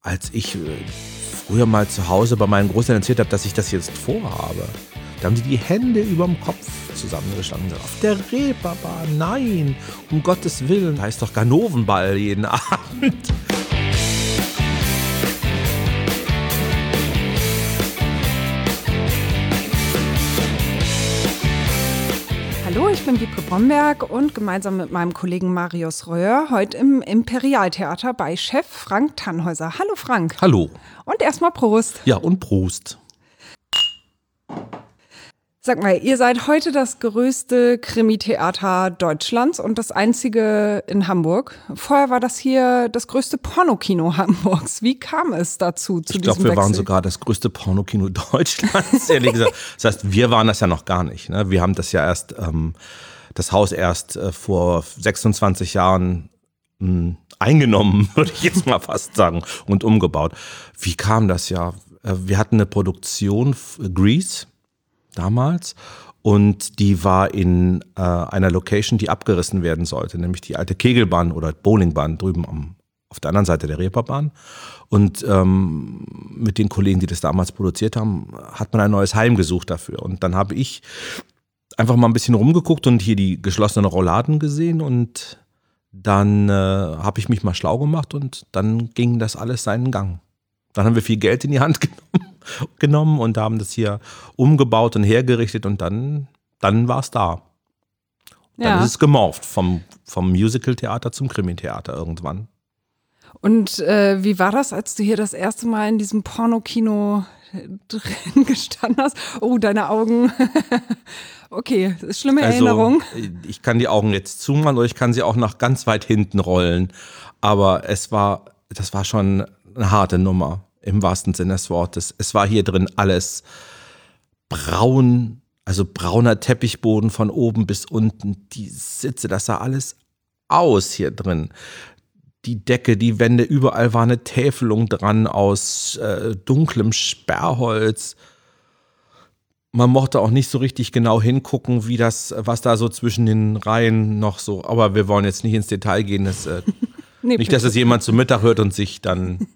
als ich früher mal zu Hause bei meinen Großeltern erzählt habe, dass ich das jetzt vorhabe, da haben die Hände überm Kopf zusammengestanden. Auf der Reeperbahn, nein, um Gottes Willen. Da heißt doch Ganovenball jeden Abend. Hallo, ich bin Wiebke Bromberg und gemeinsam mit meinem Kollegen Marius Röhr heute im Imperialtheater bei Chef Frank Tannhäuser. Hallo Frank. Hallo. Und erstmal Prost. Ja, und Prost. Sag mal, ihr seid heute das größte Krimi-Theater Deutschlands und das einzige in Hamburg. Vorher war das hier das größte Pornokino Hamburgs. Wie kam es dazu, zu diesem Wechsel? Ich glaube, wir waren sogar das größte Pornokino Deutschlands, ehrlich gesagt. Das heißt, wir waren das ja noch gar nicht. Ne? Wir haben das ja erst, das Haus erst vor 26 Jahren eingenommen, würde ich jetzt mal fast sagen, und umgebaut. Wie kam das ja? Wir hatten eine Produktion, Grease, damals, und die war in einer Location, die abgerissen werden sollte, nämlich die alte Kegelbahn oder Bowlingbahn drüben auf der anderen Seite der Reeperbahn. Und mit den Kollegen, die das damals produziert haben, hat man ein neues Heim gesucht dafür. Und dann habe ich einfach mal ein bisschen rumgeguckt und hier die geschlossenen Rolladen gesehen, und dann habe ich mich mal schlau gemacht und dann ging das alles seinen Gang. Dann haben wir viel Geld in die Hand genommen und haben das hier umgebaut und hergerichtet, und dann war es da. Dann ist es gemorpht vom Musical-Theater zum Krimi-Theater irgendwann. Und wie war das, als du hier das erste Mal in diesem Pornokino drin gestanden hast? Oh, deine Augen. Okay, das ist schlimme Erinnerung. Ich kann die Augen jetzt zumachen oder ich kann sie auch nach ganz weit hinten rollen. Aber das war schon eine harte Nummer, im wahrsten Sinne des Wortes. Es war hier drin alles braun, also brauner Teppichboden von oben bis unten. Die Sitze, das sah alles aus hier drin. Die Decke, die Wände, überall war eine Täfelung dran aus dunklem Sperrholz. Man mochte auch nicht so richtig genau hingucken, was da so zwischen den Reihen noch so, aber wir wollen jetzt nicht ins Detail gehen. Nee, nicht, dass es jemand zu Mittag hört und sich dann...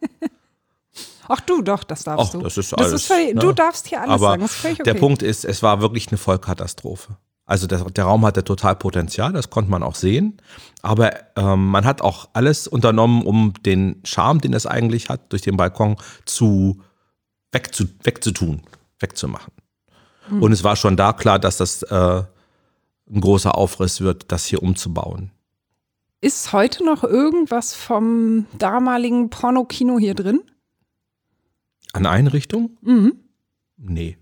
Ach du, doch, das darfst du. Das ist alles. Völlig, ne? Du darfst hier alles aber sagen, das ist völlig okay. Der Punkt ist, es war wirklich eine Vollkatastrophe. Also der Raum hatte total Potenzial, das konnte man auch sehen. Aber man hat auch alles unternommen, um den Charme, den es eigentlich hat, durch den Balkon wegzumachen. Und es war schon da klar, dass das ein großer Aufriss wird, das hier umzubauen. Ist heute noch irgendwas vom damaligen Pornokino hier drin? An Einrichtung? Mhm. Nee.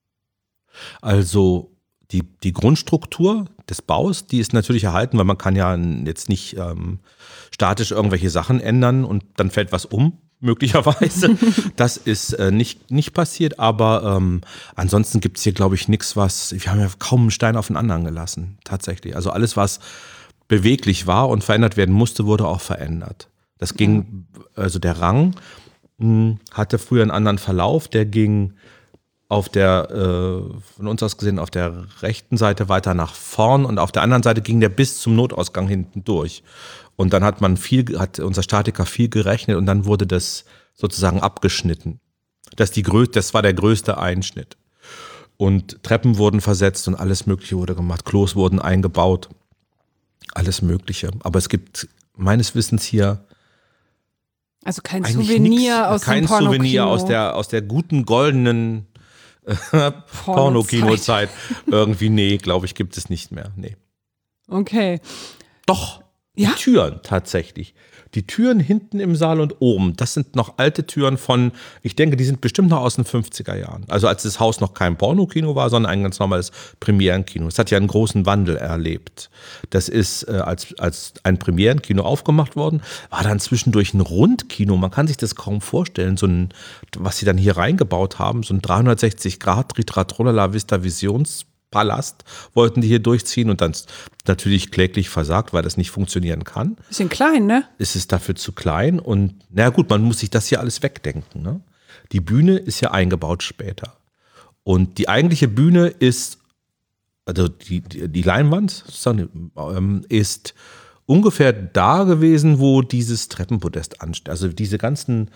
Also die Grundstruktur des Baus, die ist natürlich erhalten, weil man kann ja jetzt nicht statisch irgendwelche Sachen ändern und dann fällt was um, möglicherweise. Das ist nicht passiert, aber ansonsten gibt es hier, glaube ich, nichts, wir haben ja kaum einen Stein auf den anderen gelassen, tatsächlich. Also alles, was beweglich war und verändert werden musste, wurde auch verändert. Das ging, also der Rang hatte früher einen anderen Verlauf, der ging von uns aus gesehen, auf der rechten Seite weiter nach vorn, und auf der anderen Seite ging der bis zum Notausgang hinten durch. Und dann hat unser Statiker viel gerechnet und dann wurde das sozusagen abgeschnitten. Das war der größte Einschnitt. Und Treppen wurden versetzt und alles Mögliche wurde gemacht. Klos wurden eingebaut. Alles Mögliche. Aber es gibt meines Wissens hier also kein Souvenir aus dem Pornokino. Kein Souvenir aus der guten goldenen Pornokino-Zeit. Irgendwie, nee, glaube ich, gibt es nicht mehr. Nee. Okay. Doch, die Türen tatsächlich. Die Türen hinten im Saal und oben, das sind noch alte Türen ich denke, die sind bestimmt noch aus den 50er Jahren. Also als das Haus noch kein Pornokino war, sondern ein ganz normales Premierenkino. Es hat ja einen großen Wandel erlebt. Das ist als ein Premierenkino aufgemacht worden, war dann zwischendurch ein Rundkino. Man kann sich das kaum vorstellen, was sie dann hier reingebaut haben, so ein 360-Grad Tritratrolala Vista Visionspalast wollten die hier durchziehen und dann natürlich kläglich versagt, weil das nicht funktionieren kann. Bisschen klein, ne? Ist es dafür zu klein und na gut, man muss sich das hier alles wegdenken. Ne? Die Bühne ist ja eingebaut später. Und die eigentliche Bühne ist, also die Leinwand ist ungefähr da gewesen, wo dieses Treppenpodest ansteht. Also diese ganzen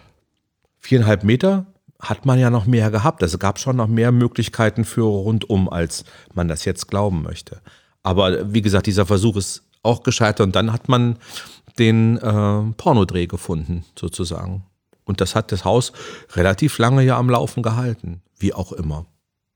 4,5 Meter hat man ja noch mehr gehabt. Also gab schon noch mehr Möglichkeiten für rundum, als man das jetzt glauben möchte. Aber wie gesagt, dieser Versuch ist auch gescheitert und dann hat man den Pornodreh gefunden, sozusagen. Und das hat das Haus relativ lange ja am Laufen gehalten, wie auch immer.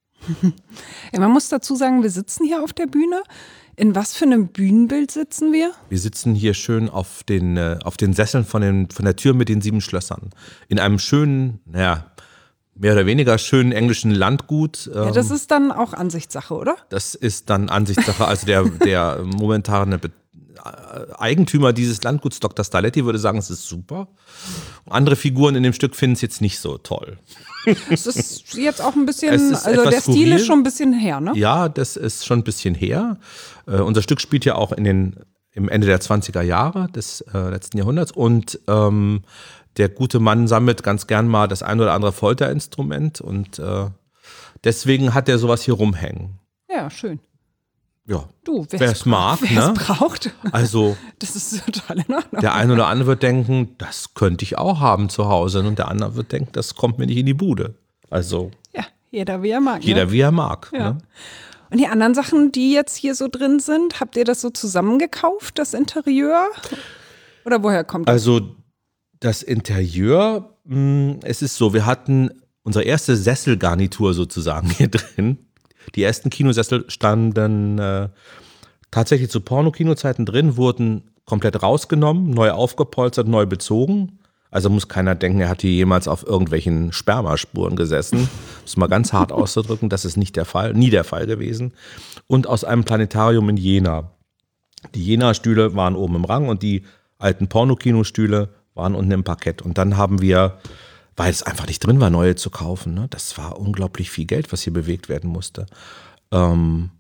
Ja, man muss dazu sagen, wir sitzen hier auf der Bühne. In was für einem Bühnenbild sitzen wir? Wir sitzen hier schön auf den Sesseln von der Tür mit den 7 Schlössern. In einem schönen, mehr oder weniger schönen englischen Landgut. Ja, das ist dann auch Ansichtssache, oder? Das ist dann Ansichtssache. Also der momentane Eigentümer dieses Landguts, Dr. Starletti, würde sagen, es ist super. Andere Figuren in dem Stück finden es jetzt nicht so toll. Es ist jetzt auch ein bisschen, also der Stil ist schon ein bisschen her, ne? Ja, das ist schon ein bisschen her. Unser Stück spielt ja auch im Ende der 20er Jahre des letzten Jahrhunderts und der gute Mann sammelt ganz gern mal das ein oder andere Folterinstrument und deswegen hat er sowas hier rumhängen. Ja, schön. Ja, Du, wer es mag, wer es braucht. Also das ist total in Ordnung. der eine oder andere wird denken, das könnte ich auch haben zu Hause und der andere wird denken, das kommt mir nicht in die Bude. Also ja, jeder wie er mag. jeder wie er mag. Ja. Ne? Und die anderen Sachen, die jetzt hier so drin sind, habt ihr das so zusammengekauft, das Interieur? Oder woher kommt das? Also das Interieur, es ist so, wir hatten unsere erste Sesselgarnitur sozusagen hier drin. Die ersten Kinosessel standen tatsächlich zu Pornokinozeiten drin, wurden komplett rausgenommen, neu aufgepolstert, neu bezogen. Also muss keiner denken, er hat hier jemals auf irgendwelchen Spermaspuren gesessen. Das ist mal ganz hart auszudrücken, das ist nicht der Fall, nie der Fall gewesen. Und aus einem Planetarium in Jena. Die Jena-Stühle waren oben im Rang und die alten Pornokinostühle waren unten im Parkett. Und dann haben wir, weil es einfach nicht drin war, neue zu kaufen, ne? Das war unglaublich viel Geld, was hier bewegt werden musste. Dann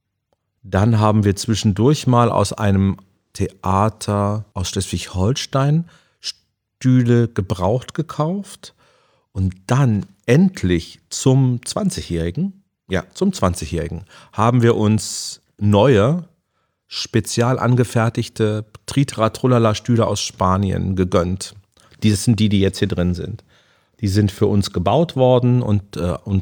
haben wir zwischendurch mal aus einem Theater aus Schleswig-Holstein Stühle gebraucht gekauft und dann endlich zum 20-Jährigen haben wir uns neue, spezial angefertigte Tritra-Trullala-Stühle aus Spanien gegönnt. Das sind die jetzt hier drin sind. Die sind für uns gebaut worden und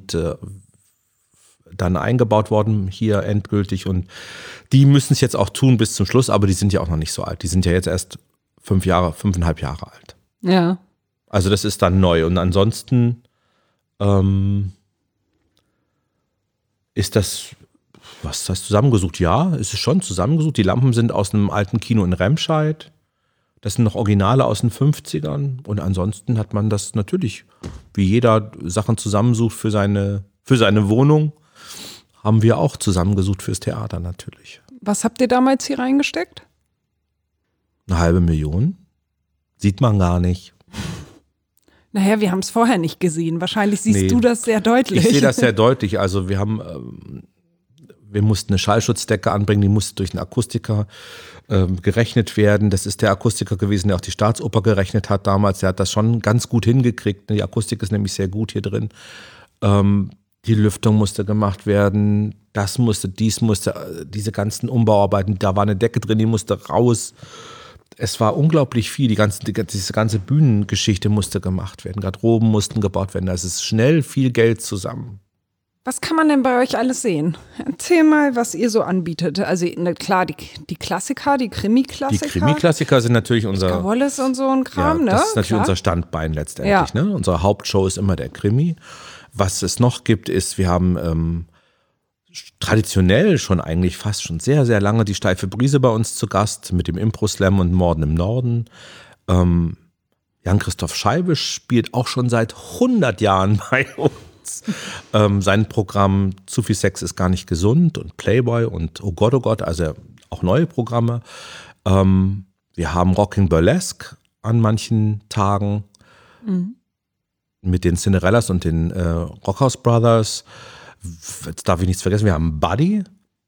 dann eingebaut worden hier endgültig und die müssen es jetzt auch tun bis zum Schluss, aber die sind ja auch noch nicht so alt. Die sind ja jetzt erst 5,5 Jahre alt. Ja. Also das ist dann neu und ansonsten ist das, was ist das zusammengesucht? Ja, es ist schon zusammengesucht. Die Lampen sind aus einem alten Kino in Remscheid. Das sind noch Originale aus den 50ern und ansonsten hat man das natürlich, wie jeder Sachen zusammensucht für seine Wohnung, haben wir auch zusammengesucht fürs Theater natürlich. Was habt ihr damals hier reingesteckt? 500.000? Sieht man gar nicht. Naja, wir haben es vorher nicht gesehen. Wahrscheinlich siehst du das sehr deutlich. Ich sehe das sehr deutlich. Also wir mussten eine Schallschutzdecke anbringen, die musste durch einen Akustiker gerechnet werden. Das ist der Akustiker gewesen, der auch die Staatsoper gerechnet hat damals. Der hat das schon ganz gut hingekriegt. Die Akustik ist nämlich sehr gut hier drin. Die Lüftung musste gemacht werden. Diese ganzen Umbauarbeiten. Da war eine Decke drin, die musste raus. Es war unglaublich viel. Diese ganze Bühnengeschichte musste gemacht werden. Garderoben mussten gebaut werden. Da ist schnell viel Geld zusammen. Was kann man denn bei euch alles sehen? Erzähl mal, was ihr so anbietet. Also klar, die Klassiker, die Krimi-Klassiker. Die Krimi-Klassiker sind natürlich unser Wallace und so ein Kram, ne? Das ist natürlich unser Standbein letztendlich. Ja. Ne? Unsere Hauptshow ist immer der Krimi. Was es noch gibt, ist, wir haben traditionell schon eigentlich fast schon sehr, sehr lange die Steife Brise bei uns zu Gast mit dem Impro-Slam und Morden im Norden. Jan-Christoph Scheibe spielt auch schon seit 100 Jahren bei uns. Sein Programm Zu viel Sex ist gar nicht gesund und Playboy und Oh Gott, also auch neue Programme. Wir haben Rocking Burlesque an manchen Tagen mit den Cinderellas und den Rockhouse Brothers. Jetzt darf ich nichts vergessen, wir haben Buddy,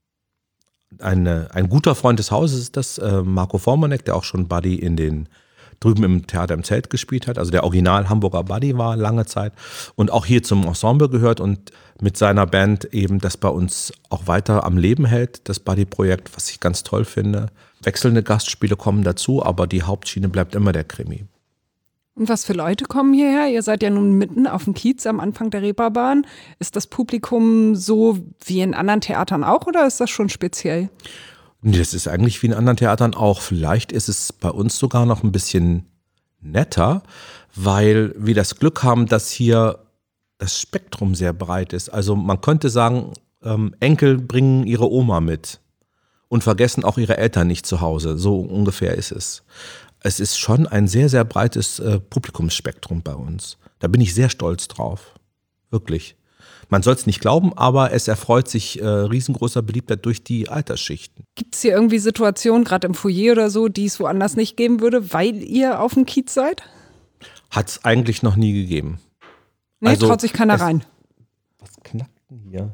ein guter Freund des Hauses ist das, Marco Formanek, der auch schon Buddy drüben im Theater im Zelt gespielt hat, also der Original Hamburger Buddy war lange Zeit und auch hier zum Ensemble gehört und mit seiner Band eben das bei uns auch weiter am Leben hält, das Buddy-Projekt, was ich ganz toll finde. Wechselnde Gastspiele kommen dazu, aber die Hauptschiene bleibt immer der Krimi. Und was für Leute kommen hierher? Ihr seid ja nun mitten auf dem Kiez am Anfang der Reeperbahn. Ist das Publikum so wie in anderen Theatern auch oder ist das schon speziell? Nee, das ist eigentlich wie in anderen Theatern auch. Vielleicht ist es bei uns sogar noch ein bisschen netter, weil wir das Glück haben, dass hier das Spektrum sehr breit ist. Also man könnte sagen, Enkel bringen ihre Oma mit und vergessen auch ihre Eltern nicht zu Hause. So ungefähr ist es. Es ist schon ein sehr, sehr breites Publikumsspektrum bei uns. Da bin ich sehr stolz drauf. Wirklich. Man soll es nicht glauben, aber es erfreut sich riesengroßer Beliebtheit durch die Altersschichten. Gibt es hier irgendwie Situationen, gerade im Foyer oder so, die es woanders nicht geben würde, weil ihr auf dem Kiez seid? Hat es eigentlich noch nie gegeben. Nee, also, traut sich keiner rein. Was knackt denn hier?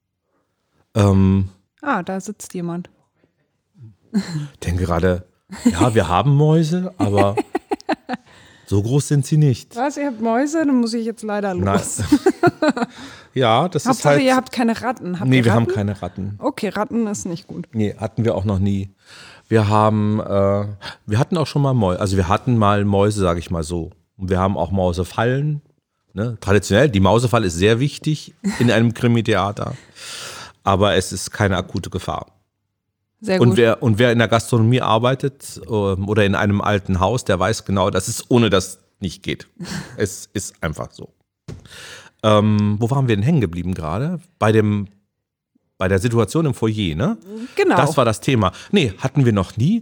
Da sitzt jemand. Denke gerade, ja, wir haben Mäuse, aber so groß sind sie nicht. Was, ihr habt Mäuse? Dann muss ich jetzt leider los. Ja, das Hauptsache, ist halt... ihr habt keine Ratten. Wir haben keine Ratten. Okay, Ratten ist nicht gut. Nee, hatten wir auch noch nie. Wir hatten auch schon mal Mäuse, also wir hatten mal Mäuse, sage ich mal so. Und wir haben auch Mausefallen. Ne? Traditionell, die Mausefalle ist sehr wichtig in einem Krimi-Theater. Aber es ist keine akute Gefahr. Sehr gut. Und wer in der Gastronomie arbeitet oder in einem alten Haus, der weiß genau, dass es ohne das nicht geht. Es ist einfach so. Wo waren wir denn hängen geblieben gerade? Bei der Situation im Foyer, ne? Genau. Das war das Thema. Nee, hatten wir noch nie.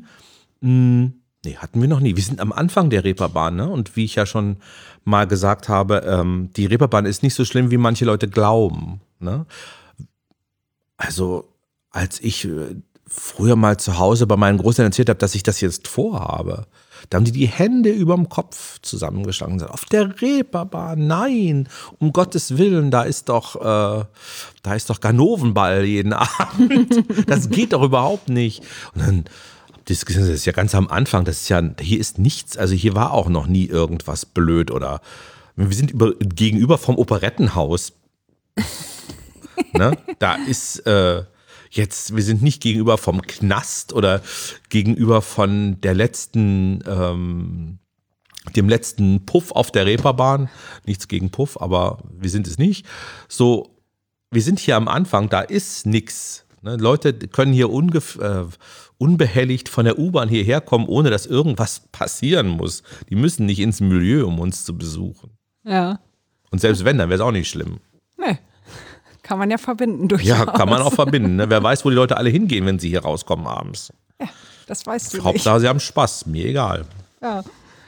Wir sind am Anfang der Reeperbahn, ne? Und wie ich ja schon mal gesagt habe, die Reeperbahn ist nicht so schlimm, wie manche Leute glauben, ne? Also, als ich früher mal zu Hause bei meinen Großeltern erzählt habe, dass ich das jetzt vorhabe, da haben die Hände überm Kopf zusammengeschlagen und gesagt, auf der Reeperbahn, nein, um Gottes Willen, da ist doch Ganovenball jeden Abend. Das geht doch überhaupt nicht. Und dann, das ist ja ganz am Anfang, hier ist nichts, also hier war auch noch nie irgendwas blöd oder, wir sind gegenüber vom Operettenhaus. Ne? Da ist wir sind nicht gegenüber vom Knast oder gegenüber von dem letzten Puff auf der Reeperbahn. Nichts gegen Puff, aber wir sind es nicht. So, wir sind hier am Anfang, da ist nichts. Ne? Leute können hier unbehelligt von der U-Bahn hierher kommen, ohne dass irgendwas passieren muss. Die müssen nicht ins Milieu, um uns zu besuchen. Ja. Und selbst wenn, dann wäre es auch nicht schlimm. Nee. Kann man ja verbinden durchaus. Ja, kann man auch verbinden. Ne? Wer weiß, wo die Leute alle hingehen, wenn sie hier rauskommen abends. Ja, das weißt du nicht. Hauptsache, sie haben Spaß. Mir egal. Ja.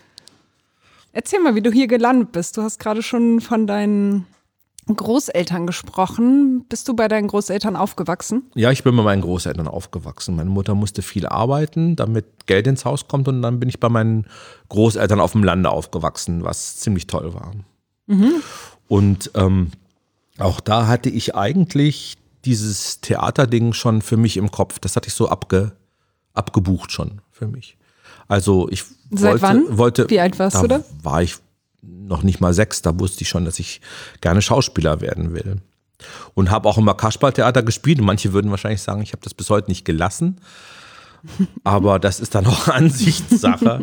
Erzähl mal, wie du hier gelandet bist. Du hast gerade schon von deinen Großeltern gesprochen. Bist du bei deinen Großeltern aufgewachsen? Ja, ich bin bei meinen Großeltern aufgewachsen. Meine Mutter musste viel arbeiten, damit Geld ins Haus kommt. Und dann bin ich bei meinen Großeltern auf dem Lande aufgewachsen, was ziemlich toll war. Mhm. Und auch da hatte ich eigentlich dieses Theaterding schon für mich im Kopf. Das hatte ich so abgebucht schon für mich. Also ich Seit wann? Wie alt warst du da? War ich noch nicht mal 6, da wusste ich schon, dass ich gerne Schauspieler werden will. Und habe auch immer Kasperltheater gespielt. Und manche würden wahrscheinlich sagen, ich habe das bis heute nicht gelassen. Aber das ist dann auch Ansichtssache.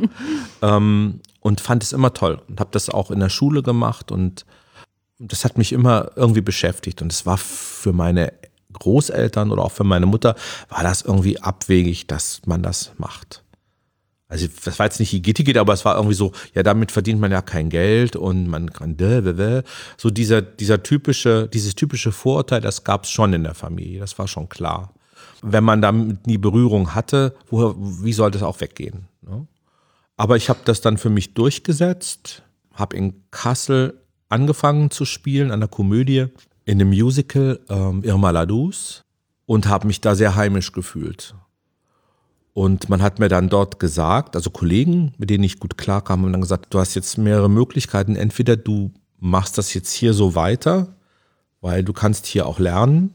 Und fand es immer toll. Und habe das auch in der Schule gemacht und das hat mich immer irgendwie beschäftigt und es war für meine Großeltern oder auch für meine Mutter, war das irgendwie abwegig, dass man das macht. Also das war jetzt nicht Igitt, aber es war irgendwie so, ja, damit verdient man ja kein Geld und man kann so dieses typische Vorurteil, das gab es schon in der Familie, das war schon klar. Wenn man damit nie Berührung hatte, wie soll das auch weggehen? Ne? Aber ich habe das dann für mich durchgesetzt, habe in Kassel angefangen zu spielen an der Komödie in dem Musical Irma la Douce und habe mich da sehr heimisch gefühlt. Und man hat mir dann dort gesagt, also Kollegen, mit denen ich gut klarkam, haben dann gesagt, du hast jetzt mehrere Möglichkeiten. Entweder du machst das jetzt hier so weiter, weil du kannst hier auch lernen,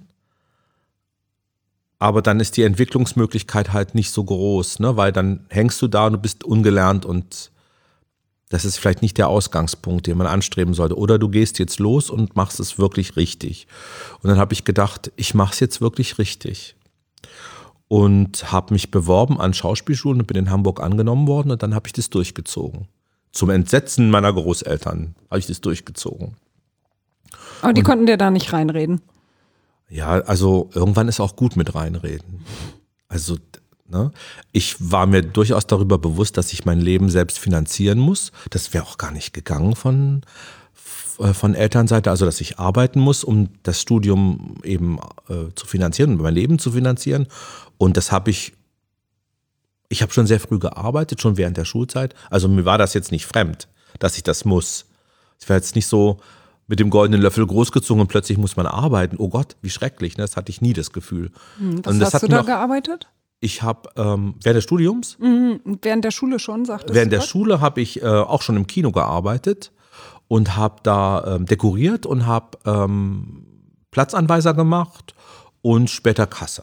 aber dann ist die Entwicklungsmöglichkeit halt nicht so groß, ne? Weil dann hängst du da und du bist ungelernt und das ist vielleicht nicht der Ausgangspunkt, den man anstreben sollte. Oder du gehst jetzt los und machst es wirklich richtig. Und dann habe ich gedacht, ich mache es jetzt wirklich richtig. und habe mich beworben an Schauspielschulen und bin in Hamburg angenommen worden und dann habe ich das durchgezogen. Zum Entsetzen meiner Großeltern habe ich das durchgezogen. Aber die konnten dir da nicht reinreden. Ja, also irgendwann ist auch gut mit reinreden. Also, ne, ich war mir durchaus darüber bewusst, dass ich mein Leben selbst finanzieren muss. Das wäre auch gar nicht gegangen von Elternseite, also dass ich arbeiten muss, um das Studium eben zu finanzieren und mein Leben zu finanzieren. Und das habe ich habe schon sehr früh gearbeitet, schon während der Schulzeit. Also mir war das jetzt nicht fremd, dass ich das muss. Ich war jetzt nicht so mit dem goldenen Löffel großgezogen und plötzlich muss man arbeiten. Oh Gott, wie schrecklich, ne? Das hatte ich nie das Gefühl. Was hast du da gearbeitet? Ich habe während des Studiums? Während der Schule schon, sagtest du? Während der Schule habe ich auch schon im Kino gearbeitet und habe da dekoriert und habe Platzanweiser gemacht und später Kasse.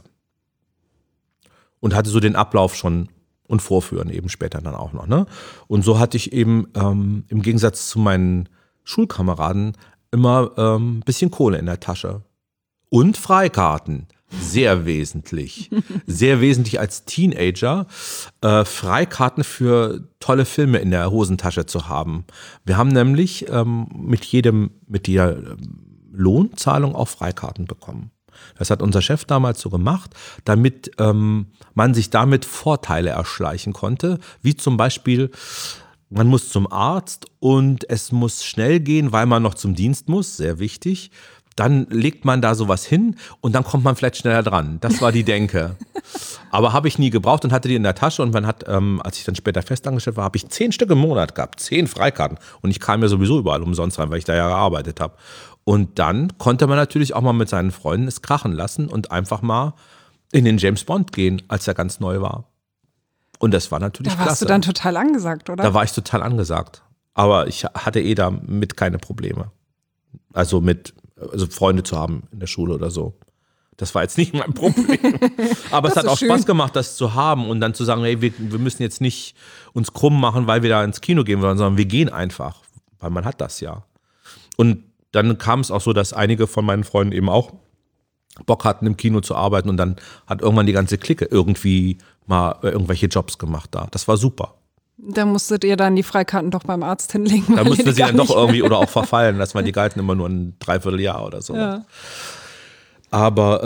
Und hatte so den Ablauf schon und Vorführen eben später dann auch noch. Ne? Und so hatte ich eben im Gegensatz zu meinen Schulkameraden immer ein bisschen Kohle in der Tasche. Und Freikarten. Sehr wesentlich. Sehr wesentlich als Teenager, Freikarten für tolle Filme in der Hosentasche zu haben. Wir haben nämlich mit der Lohnzahlung auch Freikarten bekommen. Das hat unser Chef damals so gemacht, damit man sich damit Vorteile erschleichen konnte, wie zum Beispiel, man muss zum Arzt und es muss schnell gehen, weil man noch zum Dienst muss, sehr wichtig. Dann legt man da sowas hin und dann kommt man vielleicht schneller dran. Das war die Denke. Aber habe ich nie gebraucht und hatte die in der Tasche. Und man hat, als ich dann später festangestellt war, habe ich 10 Stück im Monat gehabt, 10 Freikarten. Und ich kam ja sowieso überall umsonst rein, weil ich da ja gearbeitet habe. Und dann konnte man natürlich auch mal mit seinen Freunden es krachen lassen und einfach mal in den James Bond gehen, als er ganz neu war. Und das war natürlich klasse. Da warst du dann total angesagt, oder? Da war ich total angesagt. Aber ich hatte damit keine Probleme. Also Freunde zu haben in der Schule oder so. Das war jetzt nicht mein Problem. Aber es hat auch Spaß gemacht, das zu haben und dann zu sagen, hey, wir müssen jetzt nicht uns krumm machen, weil wir da ins Kino gehen wollen, sondern wir gehen einfach, weil man hat das ja. Und dann kam es auch so, dass einige von meinen Freunden eben auch Bock hatten, im Kino zu arbeiten und dann hat irgendwann die ganze Clique irgendwie mal irgendwelche Jobs gemacht da. Das war super. Da musstet ihr dann die Freikarten doch beim Arzt hinlegen. Da mussten wir sie dann doch irgendwie oder auch verfallen lassen, weil die galten immer nur ein Dreivierteljahr oder so. Ja. Aber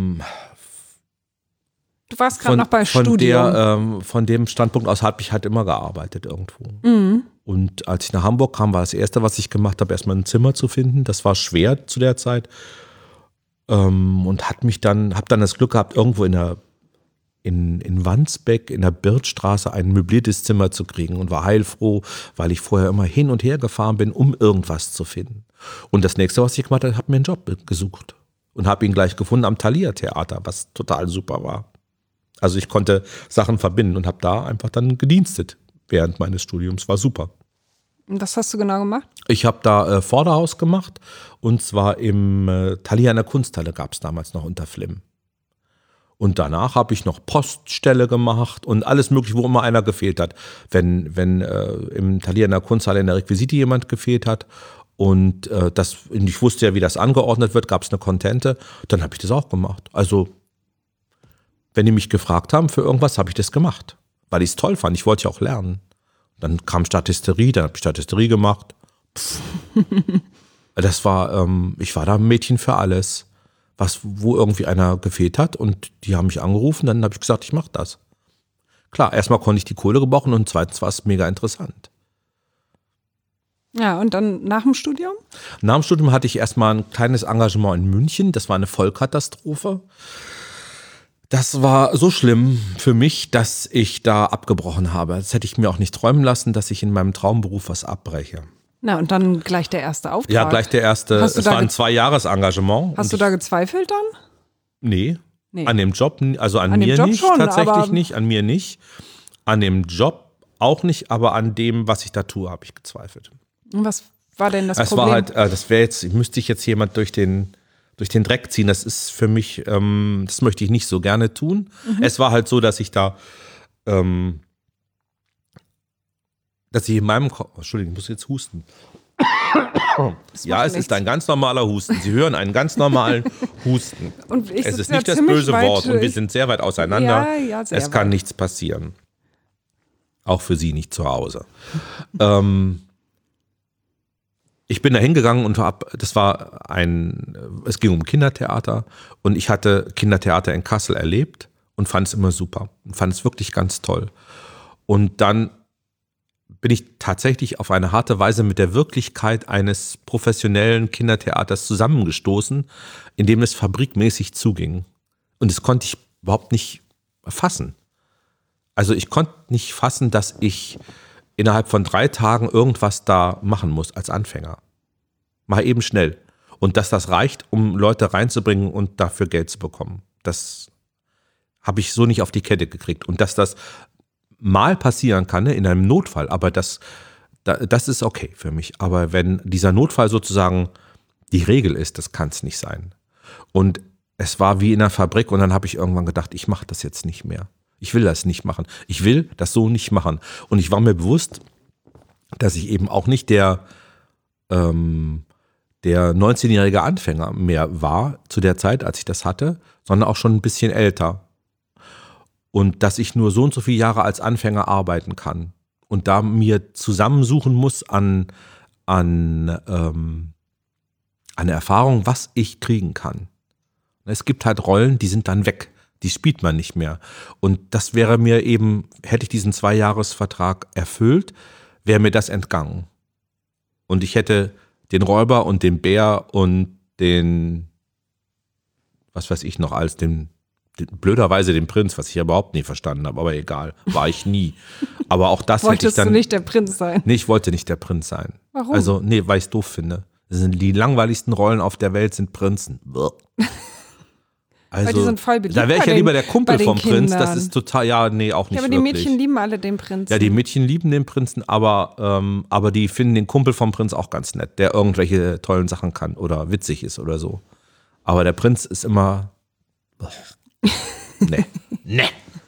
du warst gerade noch bei Studium. Von dem Standpunkt aus habe ich halt immer gearbeitet irgendwo. Mhm. Und als ich nach Hamburg kam, war das Erste, was ich gemacht habe, erstmal ein Zimmer zu finden. Das war schwer zu der Zeit. Und habe dann das Glück gehabt, irgendwo in Wandsbek in der Birchstraße ein möbliertes Zimmer zu kriegen und war heilfroh, weil ich vorher immer hin und her gefahren bin, um irgendwas zu finden. Und das nächste, was ich gemacht habe, habe mir einen Job gesucht und habe ihn gleich gefunden am Thalia Theater, was total super war. Also ich konnte Sachen verbinden und habe da einfach dann gedienstet während meines Studiums, war super. Und was hast du genau gemacht? Ich habe da Vorderhaus gemacht und zwar im Thalia in der Kunsthalle gab es damals noch unter Flimm. Und danach habe ich noch Poststelle gemacht und alles mögliche, wo immer einer gefehlt hat. Wenn im Thalia in der Kunsthalle in der Requisite jemand gefehlt hat und ich wusste ja, wie das angeordnet wird, gab es eine Kontente, dann habe ich das auch gemacht. Also wenn die mich gefragt haben für irgendwas, habe ich das gemacht, weil ich es toll fand. Ich wollte ja auch lernen. Dann kam Statisterie, dann habe ich Statisterie gemacht. Das war, ich war da ein Mädchen für alles. Wo irgendwie einer gefehlt hat und die haben mich angerufen, dann habe ich gesagt, ich mache das. Klar, erstmal konnte ich die Kohle gebrauchen und zweitens war es mega interessant. Ja, und dann nach dem Studium? Nach dem Studium hatte ich erstmal ein kleines Engagement in München, das war eine Vollkatastrophe. Das war so schlimm für mich, dass ich da abgebrochen habe. Das hätte ich mir auch nicht träumen lassen, dass ich in meinem Traumberuf was abbreche. Na, und dann gleich der erste Auftrag. Ja, gleich der erste. Es war ein 2-Jahres-Engagement. Hast du da gezweifelt dann? Nee. An dem Job, also an mir Job nicht, schon, tatsächlich nicht, an mir nicht. An dem Job auch nicht, aber an dem, was ich da tue, habe ich gezweifelt. Und was war denn das Problem? Es war halt, müsste ich jetzt jemand durch den Dreck ziehen. Das ist für mich, das möchte ich nicht so gerne tun. Mhm. Es war halt so, dass ich da, dass ich in meinem Kopf, Entschuldigung, ich muss jetzt husten. Ja, es ist ein ganz normaler Husten. Sie hören einen ganz normalen Husten. Und ich Es ist sitze nicht ja das ziemlich böse weit, Wort und wir sind sehr weit auseinander. Ja, sehr es kann weit. nichts passieren. Auch für Sie nicht zu Hause. Ich bin da hingegangen und es ging um Kindertheater und ich hatte Kindertheater in Kassel erlebt und fand es immer super. Und fand es wirklich ganz toll. Und dann bin ich tatsächlich auf eine harte Weise mit der Wirklichkeit eines professionellen Kindertheaters zusammengestoßen, in dem es fabrikmäßig zuging. Und das konnte ich überhaupt nicht fassen. Also ich konnte nicht fassen, dass ich innerhalb von 3 Tagen irgendwas da machen muss als Anfänger. Mal eben schnell. Und dass das reicht, um Leute reinzubringen und dafür Geld zu bekommen. Das habe ich so nicht auf die Kette gekriegt. Und dass das mal passieren kann, ne, in einem Notfall, aber das ist okay für mich. Aber wenn dieser Notfall sozusagen die Regel ist, das kann es nicht sein. Und es war wie in einer Fabrik und dann habe ich irgendwann gedacht, ich mache das jetzt nicht mehr. Ich will das nicht machen. Ich will das so nicht machen. Und ich war mir bewusst, dass ich eben auch nicht der 19-jährige Anfänger mehr war zu der Zeit, als ich das hatte, sondern auch schon ein bisschen älter. Und dass ich nur so und so viele Jahre als Anfänger arbeiten kann und da mir zusammensuchen muss an Erfahrung, was ich kriegen kann. Es gibt halt Rollen, die sind dann weg, die spielt man nicht mehr. Und das wäre mir eben, hätte ich diesen 2-Jahres-Vertrag erfüllt, wäre mir das entgangen. Und ich hätte den Räuber und den Bär und den, was weiß ich noch alles, blöderweise den Prinz, was ich ja überhaupt nie verstanden habe, aber egal, war ich nie. Aber auch das hätte ich dann... Wolltest du nicht der Prinz sein? Nee, ich wollte nicht der Prinz sein. Warum? Also, nee, weil ich es doof finde. Die langweiligsten Rollen auf der Welt sind Prinzen. Also, weil die sind voll beliebt. Da wäre ich ja lieber der Kumpel vom Prinz. Das ist total, auch nicht ja, aber wirklich. Die Mädchen lieben alle den Prinzen. Ja, die Mädchen lieben den Prinzen, aber die finden den Kumpel vom Prinz auch ganz nett, der irgendwelche tollen Sachen kann oder witzig ist oder so. Aber der Prinz ist immer... Nee.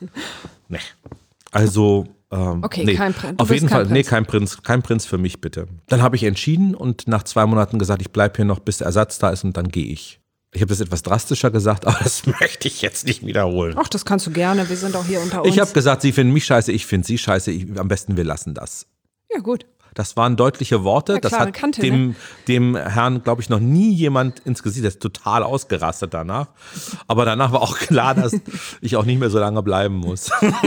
Also, okay, nee. kein Prinz. Auf jeden Fall, nee, kein Prinz für mich bitte. Dann habe ich entschieden und nach 2 Monaten gesagt, ich bleibe hier noch, bis der Ersatz da ist und dann gehe ich. Ich habe das etwas drastischer gesagt, aber das möchte ich jetzt nicht wiederholen. Ach, das kannst du gerne, wir sind auch hier unter uns. Ich habe gesagt, Sie finden mich scheiße, ich finde Sie scheiße, am besten wir lassen das. Ja, gut. Das waren deutliche Worte. Ja, das klare hat Kante, dem Herrn, glaube ich, noch nie jemand ins Gesicht. Der ist total ausgerastet danach. Aber danach war auch klar, dass ich auch nicht mehr so lange bleiben muss.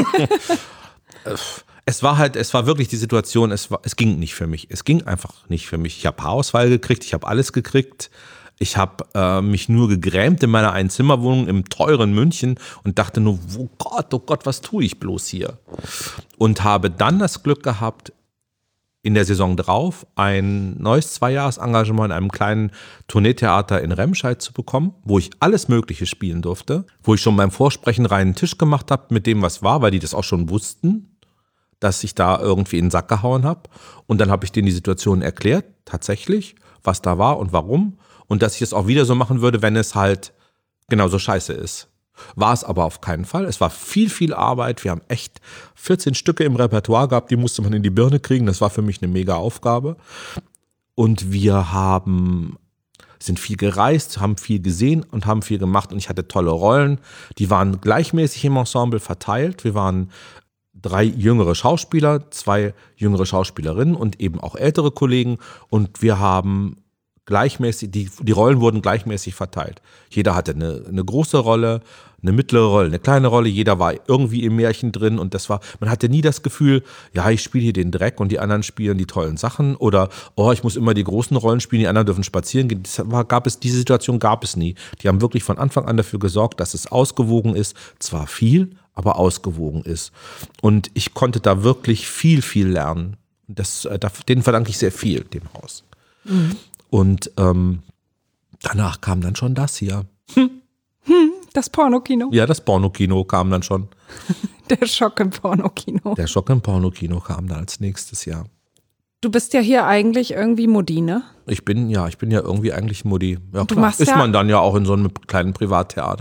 Es war wirklich die Situation, es ging nicht für mich. Es ging einfach nicht für mich. Ich habe Haarausfall gekriegt, ich habe alles gekriegt. Ich habe mich nur gegrämt in meiner Einzimmerwohnung im teuren München und dachte nur, oh Gott, was tue ich bloß hier? Und habe dann das Glück gehabt, in der Saison drauf ein neues 2-Jahres-Engagement in einem kleinen Tourneetheater in Remscheid zu bekommen, wo ich alles Mögliche spielen durfte, wo ich schon beim Vorsprechen reinen Tisch gemacht habe mit dem, was war, weil die das auch schon wussten, dass ich da irgendwie in den Sack gehauen habe. Und dann habe ich denen die Situation erklärt, tatsächlich, was da war und warum. Und dass ich es auch wieder so machen würde, wenn es halt genauso scheiße ist. War es aber auf keinen Fall. Es war viel Arbeit. Wir haben echt 14 Stücke im Repertoire gehabt, die musste man in die Birne kriegen. Das war für mich eine mega Aufgabe. Und wir sind viel gereist, haben viel gesehen und haben viel gemacht. Und ich hatte tolle Rollen. Die waren gleichmäßig im Ensemble verteilt. Wir waren 3 jüngere Schauspieler, 2 jüngere Schauspielerinnen und eben auch ältere Kollegen. Und wir haben gleichmäßig, die Rollen wurden gleichmäßig verteilt. Jeder hatte eine große Rolle, eine mittlere Rolle, eine kleine Rolle. Jeder war irgendwie im Märchen drin und man hatte nie das Gefühl, ja, ich spiele hier den Dreck und die anderen spielen die tollen Sachen oder, ich muss immer die großen Rollen spielen, die anderen dürfen spazieren gehen. Diese Situation gab es nie. Die haben wirklich von Anfang an dafür gesorgt, dass es ausgewogen ist. Zwar viel, aber ausgewogen ist. Und ich konnte da wirklich viel lernen. Denen verdanke ich sehr viel, dem Haus. Mhm. Und danach kam dann schon das hier. Das Pornokino. Ja, das Pornokino kam dann schon. Der Schock im Pornokino. Der Schock im Pornokino kam dann als nächstes Jahr. Du bist ja hier eigentlich irgendwie Mutti, ne? Ich bin ja irgendwie eigentlich Mutti. Ja, klar. Ist man dann ja auch in so einem kleinen Privattheater.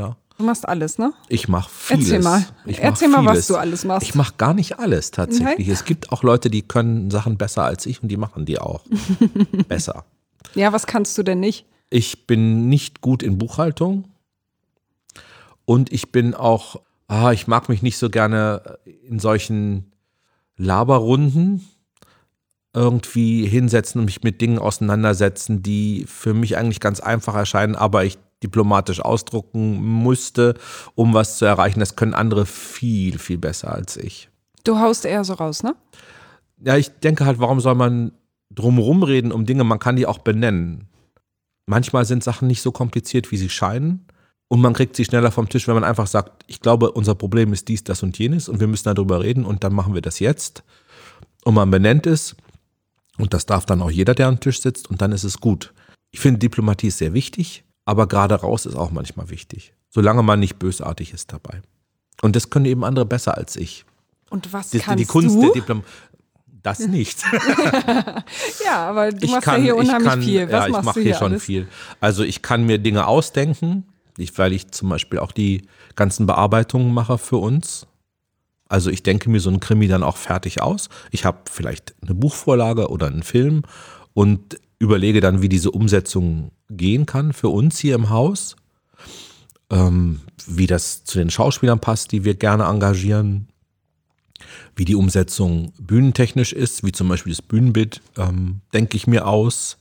Du machst alles, ne? Ich mache vieles. Erzähl mal, was du alles machst. Ich mache gar nicht alles tatsächlich. Nein? Es gibt auch Leute, die können Sachen besser als ich und die machen die auch besser. Ja, was kannst du denn nicht? Ich bin nicht gut in Buchhaltung und ich bin auch, ich mag mich nicht so gerne in solchen Laberrunden irgendwie hinsetzen und mich mit Dingen auseinandersetzen, die für mich eigentlich ganz einfach erscheinen, aber ich diplomatisch ausdrucken musste, um was zu erreichen. Das können andere viel, viel besser als ich. Du haust eher so raus, ne? Ja, ich denke halt, warum soll man drumherum reden um Dinge, man kann die auch benennen. Manchmal sind Sachen nicht so kompliziert, wie sie scheinen und man kriegt sie schneller vom Tisch, wenn man einfach sagt, ich glaube, unser Problem ist dies, das und jenes und wir müssen darüber reden und dann machen wir das jetzt und man benennt es und das darf dann auch jeder, der am Tisch sitzt und dann ist es gut. Ich finde, Diplomatie ist sehr wichtig, aber gerade raus ist auch manchmal wichtig, solange man nicht bösartig ist dabei. Und das können eben andere besser als ich. Und was Die kannst Kunst du? der Diplomatie. Das nicht. Ja, aber du machst ja hier unheimlich viel. Was ich machst mache du hier schon alles? viel. Also ich kann mir Dinge ausdenken, weil ich zum Beispiel auch die ganzen Bearbeitungen mache für uns. Also ich denke mir so einen Krimi dann auch fertig aus. Ich habe vielleicht eine Buchvorlage oder einen Film und überlege dann, wie diese Umsetzung gehen kann für uns hier im Haus. Wie das zu den Schauspielern passt, die wir gerne engagieren. Wie die Umsetzung bühnentechnisch ist, wie zum Beispiel das Bühnenbild, denke ich mir aus.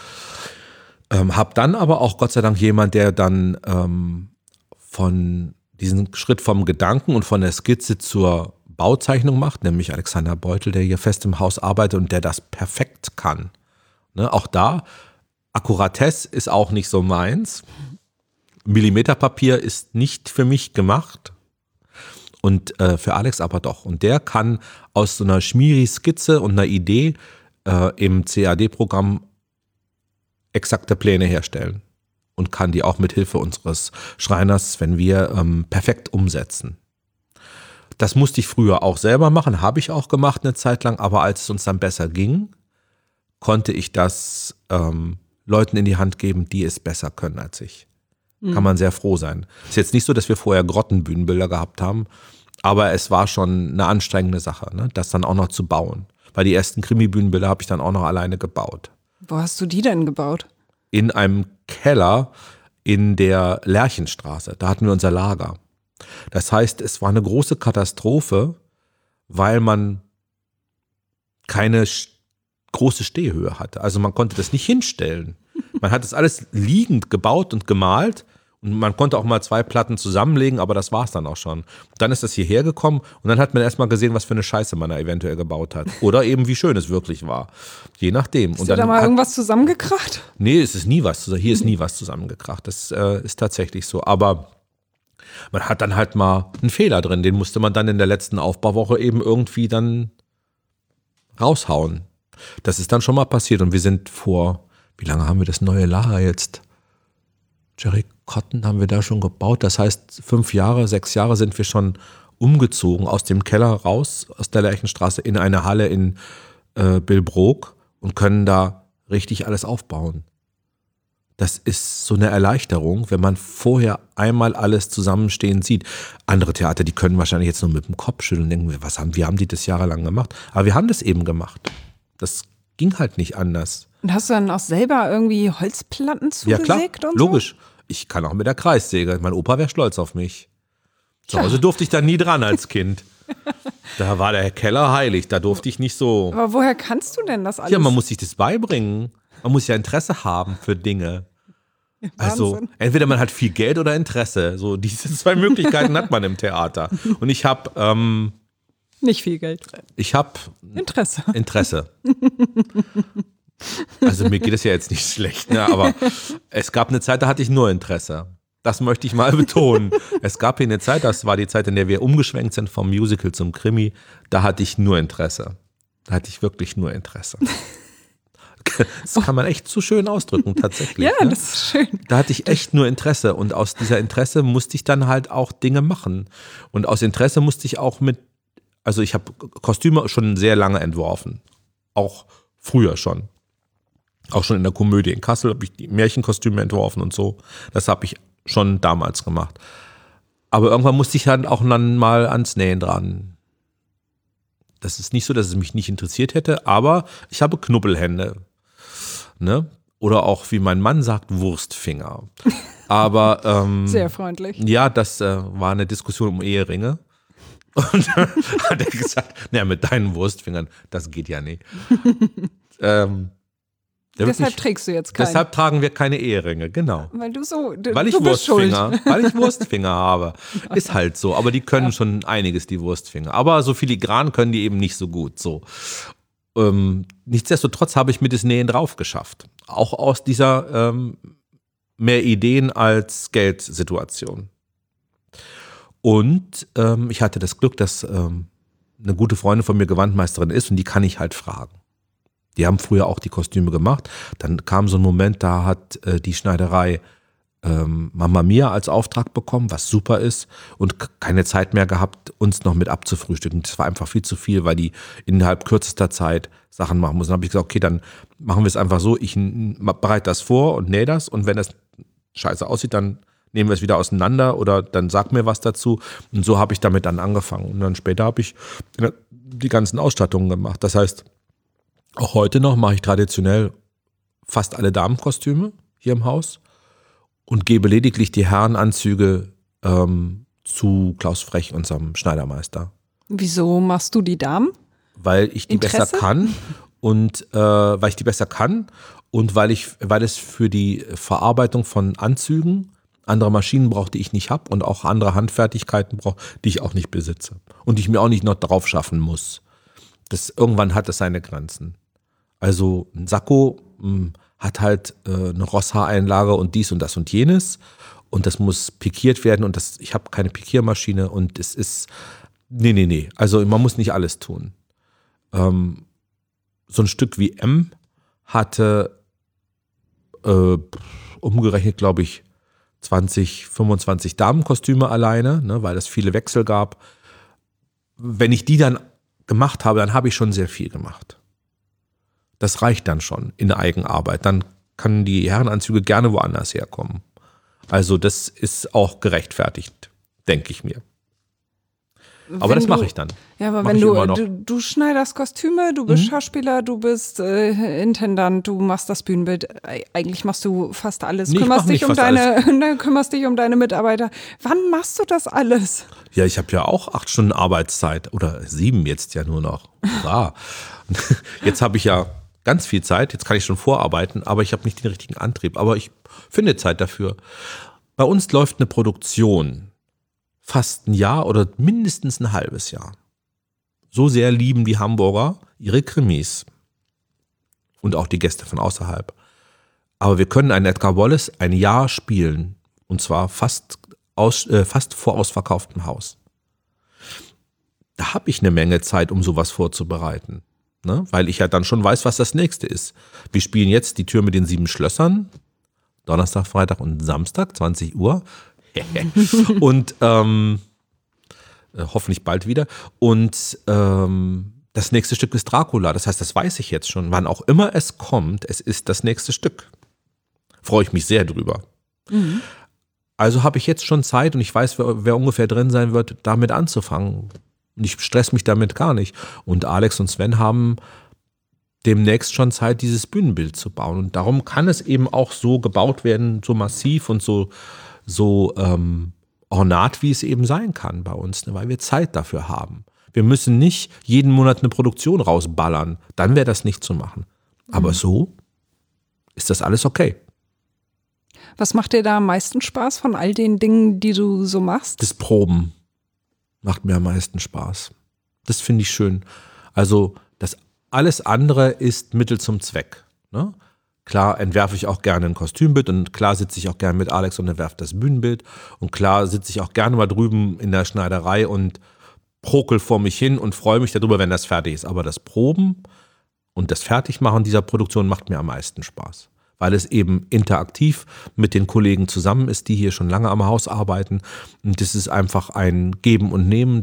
Hab dann aber auch Gott sei Dank jemand, der dann von diesen Schritt vom Gedanken und von der Skizze zur Bauzeichnung macht, nämlich Alexander Beutel, der hier fest im Haus arbeitet und der das perfekt kann. Ne, auch da, Akkuratesse ist auch nicht so meins. Millimeterpapier ist nicht für mich gemacht. Und für Alex aber doch. Und der kann aus so einer Schmieri-Skizze und einer Idee im CAD-Programm exakte Pläne herstellen. Und kann die auch mit Hilfe unseres Schreiners, wenn wir perfekt umsetzen. Das musste ich früher auch selber machen, habe ich auch gemacht eine Zeit lang. Aber als es uns dann besser ging, konnte ich das Leuten in die Hand geben, die es besser können als ich. Kann man sehr froh sein. Ist jetzt nicht so, dass wir vorher Grottenbühnenbilder gehabt haben, aber es war schon eine anstrengende Sache, ne? Das dann auch noch zu bauen. Weil die ersten Krimi-Bühnenbilder habe ich dann auch noch alleine gebaut. Wo hast du die denn gebaut? In einem Keller in der Lerchenstraße. Da hatten wir unser Lager. Das heißt, es war eine große Katastrophe, weil man keine große Stehhöhe hatte. Also man konnte das nicht hinstellen. Man hat das alles liegend gebaut und gemalt und man konnte auch mal 2 Platten zusammenlegen, aber das war es dann auch schon. Dann ist das hierher gekommen und dann hat man erstmal gesehen, was für eine Scheiße man da eventuell gebaut hat. Oder eben, wie schön es wirklich war. Je nachdem. Hast du da mal irgendwas zusammengekracht? Nee, es ist nie was. Hier ist nie was zusammengekracht. Das ist tatsächlich so. Aber man hat dann halt mal einen Fehler drin. Den musste man dann in der letzten Aufbauwoche eben irgendwie dann raushauen. Das ist dann schon mal passiert und wir sind wie lange haben wir das neue Lager jetzt? Jerry Cotton haben wir da schon gebaut. Das heißt, 5 Jahre, 6 Jahre sind wir schon umgezogen aus dem Keller raus, aus der Lerchenstraße in eine Halle in Billbrook und können da richtig alles aufbauen. Das ist so eine Erleichterung, wenn man vorher einmal alles zusammenstehen sieht. Andere Theater, die können wahrscheinlich jetzt nur mit dem Kopf schütteln und denken, wie haben die das jahrelang gemacht? Aber wir haben das eben gemacht. Das ging halt nicht anders. Und hast du dann auch selber irgendwie Holzplatten zugesägt? Ja klar, und logisch. Ich kann auch mit der Kreissäge. Mein Opa wäre stolz auf mich. Zu Hause durfte ich da nie dran als Kind. Da war der Keller heilig, da durfte ich nicht so. Aber woher kannst du denn das alles? Ja, man muss sich das beibringen. Man muss ja Interesse haben für Dinge. Ja, also Wahnsinn. entweder man hat viel Geld oder Interesse. So diese 2 Möglichkeiten hat man im Theater. Und ich habe Nicht viel Geld. Interesse. Also mir geht es ja jetzt nicht schlecht, ne? Aber es gab eine Zeit, da hatte ich nur Interesse. Das möchte ich mal betonen. Es gab hier eine Zeit, das war die Zeit, in der wir umgeschwenkt sind vom Musical zum Krimi. Da hatte ich nur Interesse. Da hatte ich wirklich nur Interesse. Das kann man echt so schön ausdrücken, tatsächlich. Ja, ne? das ist schön. Da hatte ich echt nur Interesse und aus dieser Interesse musste ich dann halt auch Dinge machen. Und aus Interesse musste ich auch also ich habe Kostüme schon sehr lange entworfen. Auch früher schon. Auch schon in der Komödie in Kassel habe ich die Märchenkostüme entworfen und so. Das habe ich schon damals gemacht. Aber irgendwann musste ich dann auch dann mal ans Nähen dran. Das ist nicht so, dass es mich nicht interessiert hätte, aber ich habe Knubbelhände. Ne? Oder auch, wie mein Mann sagt, Wurstfinger. Aber sehr freundlich. Ja, das war eine Diskussion um Eheringe. Und dann hat er gesagt, naja, mit deinen Wurstfingern, das geht ja nicht. Deshalb trägst du jetzt keinen. Deshalb tragen wir keine Eheringe, genau. Weil du Weil ich Wurstfinger habe. Ist halt so, aber die können schon einiges, die Wurstfinger. Aber so filigran können die eben nicht so gut. So. Nichtsdestotrotz habe ich mir das Nähen drauf geschafft. Auch aus dieser mehr Ideen als Geld-Situation. Und ich hatte das Glück, dass eine gute Freundin von mir Gewandmeisterin ist und die kann ich halt fragen. Die haben früher auch die Kostüme gemacht. Dann kam so ein Moment, da hat die Schneiderei Mamma Mia als Auftrag bekommen, was super ist, und keine Zeit mehr gehabt, uns noch mit abzufrühstücken. Das war einfach viel zu viel, weil die innerhalb kürzester Zeit Sachen machen mussten. Dann habe ich gesagt, okay, dann machen wir es einfach so, ich bereite das vor und nähe das, und wenn das scheiße aussieht, dann nehmen wir es wieder auseinander oder dann sag mir was dazu. Und so habe ich damit dann angefangen. Und dann später habe ich die ganzen Ausstattungen gemacht. Das heißt, auch heute noch mache ich traditionell fast alle Damenkostüme hier im Haus und gebe lediglich die Herrenanzüge zu Klaus Frech, unserem Schneidermeister. Wieso machst du die Damen? Weil ich die besser kann und weil es für die Verarbeitung von Anzügen andere Maschinen brauche, die ich nicht habe, und auch andere Handfertigkeiten brauche, die ich auch nicht besitze und die ich mir auch nicht noch drauf schaffen muss. Irgendwann hat es seine Grenzen. Also ein Sakko hat halt eine Rosshaareinlage und dies und das und jenes, und das muss pikiert werden, und ich habe keine Pikiermaschine, und es ist nee. Also man muss nicht alles tun. So ein Stück wie M hatte umgerechnet, glaube ich, 20, 25 Damenkostüme alleine, ne, weil es viele Wechsel gab. Wenn ich die dann gemacht habe, dann habe ich schon sehr viel gemacht. Das reicht dann schon in der Eigenarbeit. Dann können die Herrenanzüge gerne woanders herkommen. Also das ist auch gerechtfertigt, denke ich mir. Aber das mache ich dann. Ja, aber wenn du schneiderst Kostüme, du bist Schauspieler, du bist Intendant, du machst das Bühnenbild, eigentlich machst du fast alles. Kümmerst dich um deine Mitarbeiter. Wann machst du das alles? Ja, ich habe ja auch 8 Stunden Arbeitszeit oder 7 jetzt ja nur noch. Ja. Jetzt habe ich ja ganz viel Zeit, jetzt kann ich schon vorarbeiten, aber ich habe nicht den richtigen Antrieb. Aber ich finde Zeit dafür. Bei uns läuft eine Produktion fast ein Jahr oder mindestens ein halbes Jahr. So sehr lieben die Hamburger ihre Krimis und auch die Gäste von außerhalb. Aber wir können einen Edgar Wallace ein Jahr spielen, und zwar fast vor ausverkauftem Haus. Da habe ich eine Menge Zeit, um sowas vorzubereiten, ne? Weil ich ja dann schon weiß, was das nächste ist. Wir spielen jetzt Die Tür mit den 7 Schlössern, Donnerstag, Freitag und Samstag, 20 Uhr. Und hoffentlich bald wieder. Und das nächste Stück ist Dracula. Das heißt, das weiß ich jetzt schon. Wann auch immer es kommt, es ist das nächste Stück. Freue ich mich sehr drüber. Mhm. Also habe ich jetzt schon Zeit, und ich weiß, wer ungefähr drin sein wird, damit anzufangen. Und ich stress mich damit gar nicht. Und Alex und Sven haben demnächst schon Zeit, dieses Bühnenbild zu bauen. Und darum kann es eben auch so gebaut werden, so massiv und so ornat, wie es eben sein kann bei uns, ne, weil wir Zeit dafür haben. Wir müssen nicht jeden Monat eine Produktion rausballern, dann wäre das nicht zu machen. Aber so ist das alles okay. Was macht dir da am meisten Spaß von all den Dingen, die du so machst? Das Proben macht mir am meisten Spaß. Das finde ich schön. Also das alles andere ist Mittel zum Zweck, ne? Klar entwerfe ich auch gerne ein Kostümbild, und klar sitze ich auch gerne mit Alex und entwerfe das Bühnenbild, und klar sitze ich auch gerne mal drüben in der Schneiderei und prokel vor mich hin und freue mich darüber, wenn das fertig ist. Aber das Proben und das Fertigmachen dieser Produktion macht mir am meisten Spaß, weil es eben interaktiv mit den Kollegen zusammen ist, die hier schon lange am Haus arbeiten. Und das ist einfach ein Geben und Nehmen,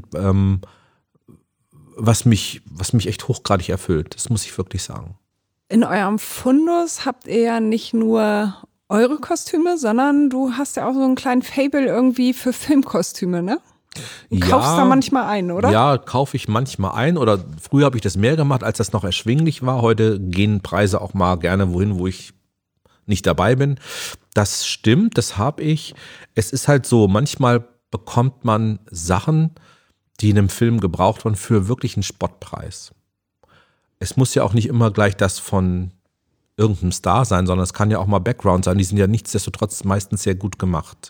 was mich echt hochgradig erfüllt. Das muss ich wirklich sagen. In eurem Fundus habt ihr ja nicht nur eure Kostüme, sondern du hast ja auch so einen kleinen Faible irgendwie für Filmkostüme, ne? Und kaufst da manchmal ein, oder? Ja, kaufe ich manchmal ein. Oder früher habe ich das mehr gemacht, als das noch erschwinglich war. Heute gehen Preise auch mal gerne wohin, wo ich nicht dabei bin. Das stimmt, das habe ich. Es ist halt so, manchmal bekommt man Sachen, die in einem Film gebraucht wurden, für wirklich einen Spottpreis. Es muss ja auch nicht immer gleich das von irgendeinem Star sein, sondern es kann ja auch mal Background sein. Die sind ja nichtsdestotrotz meistens sehr gut gemacht.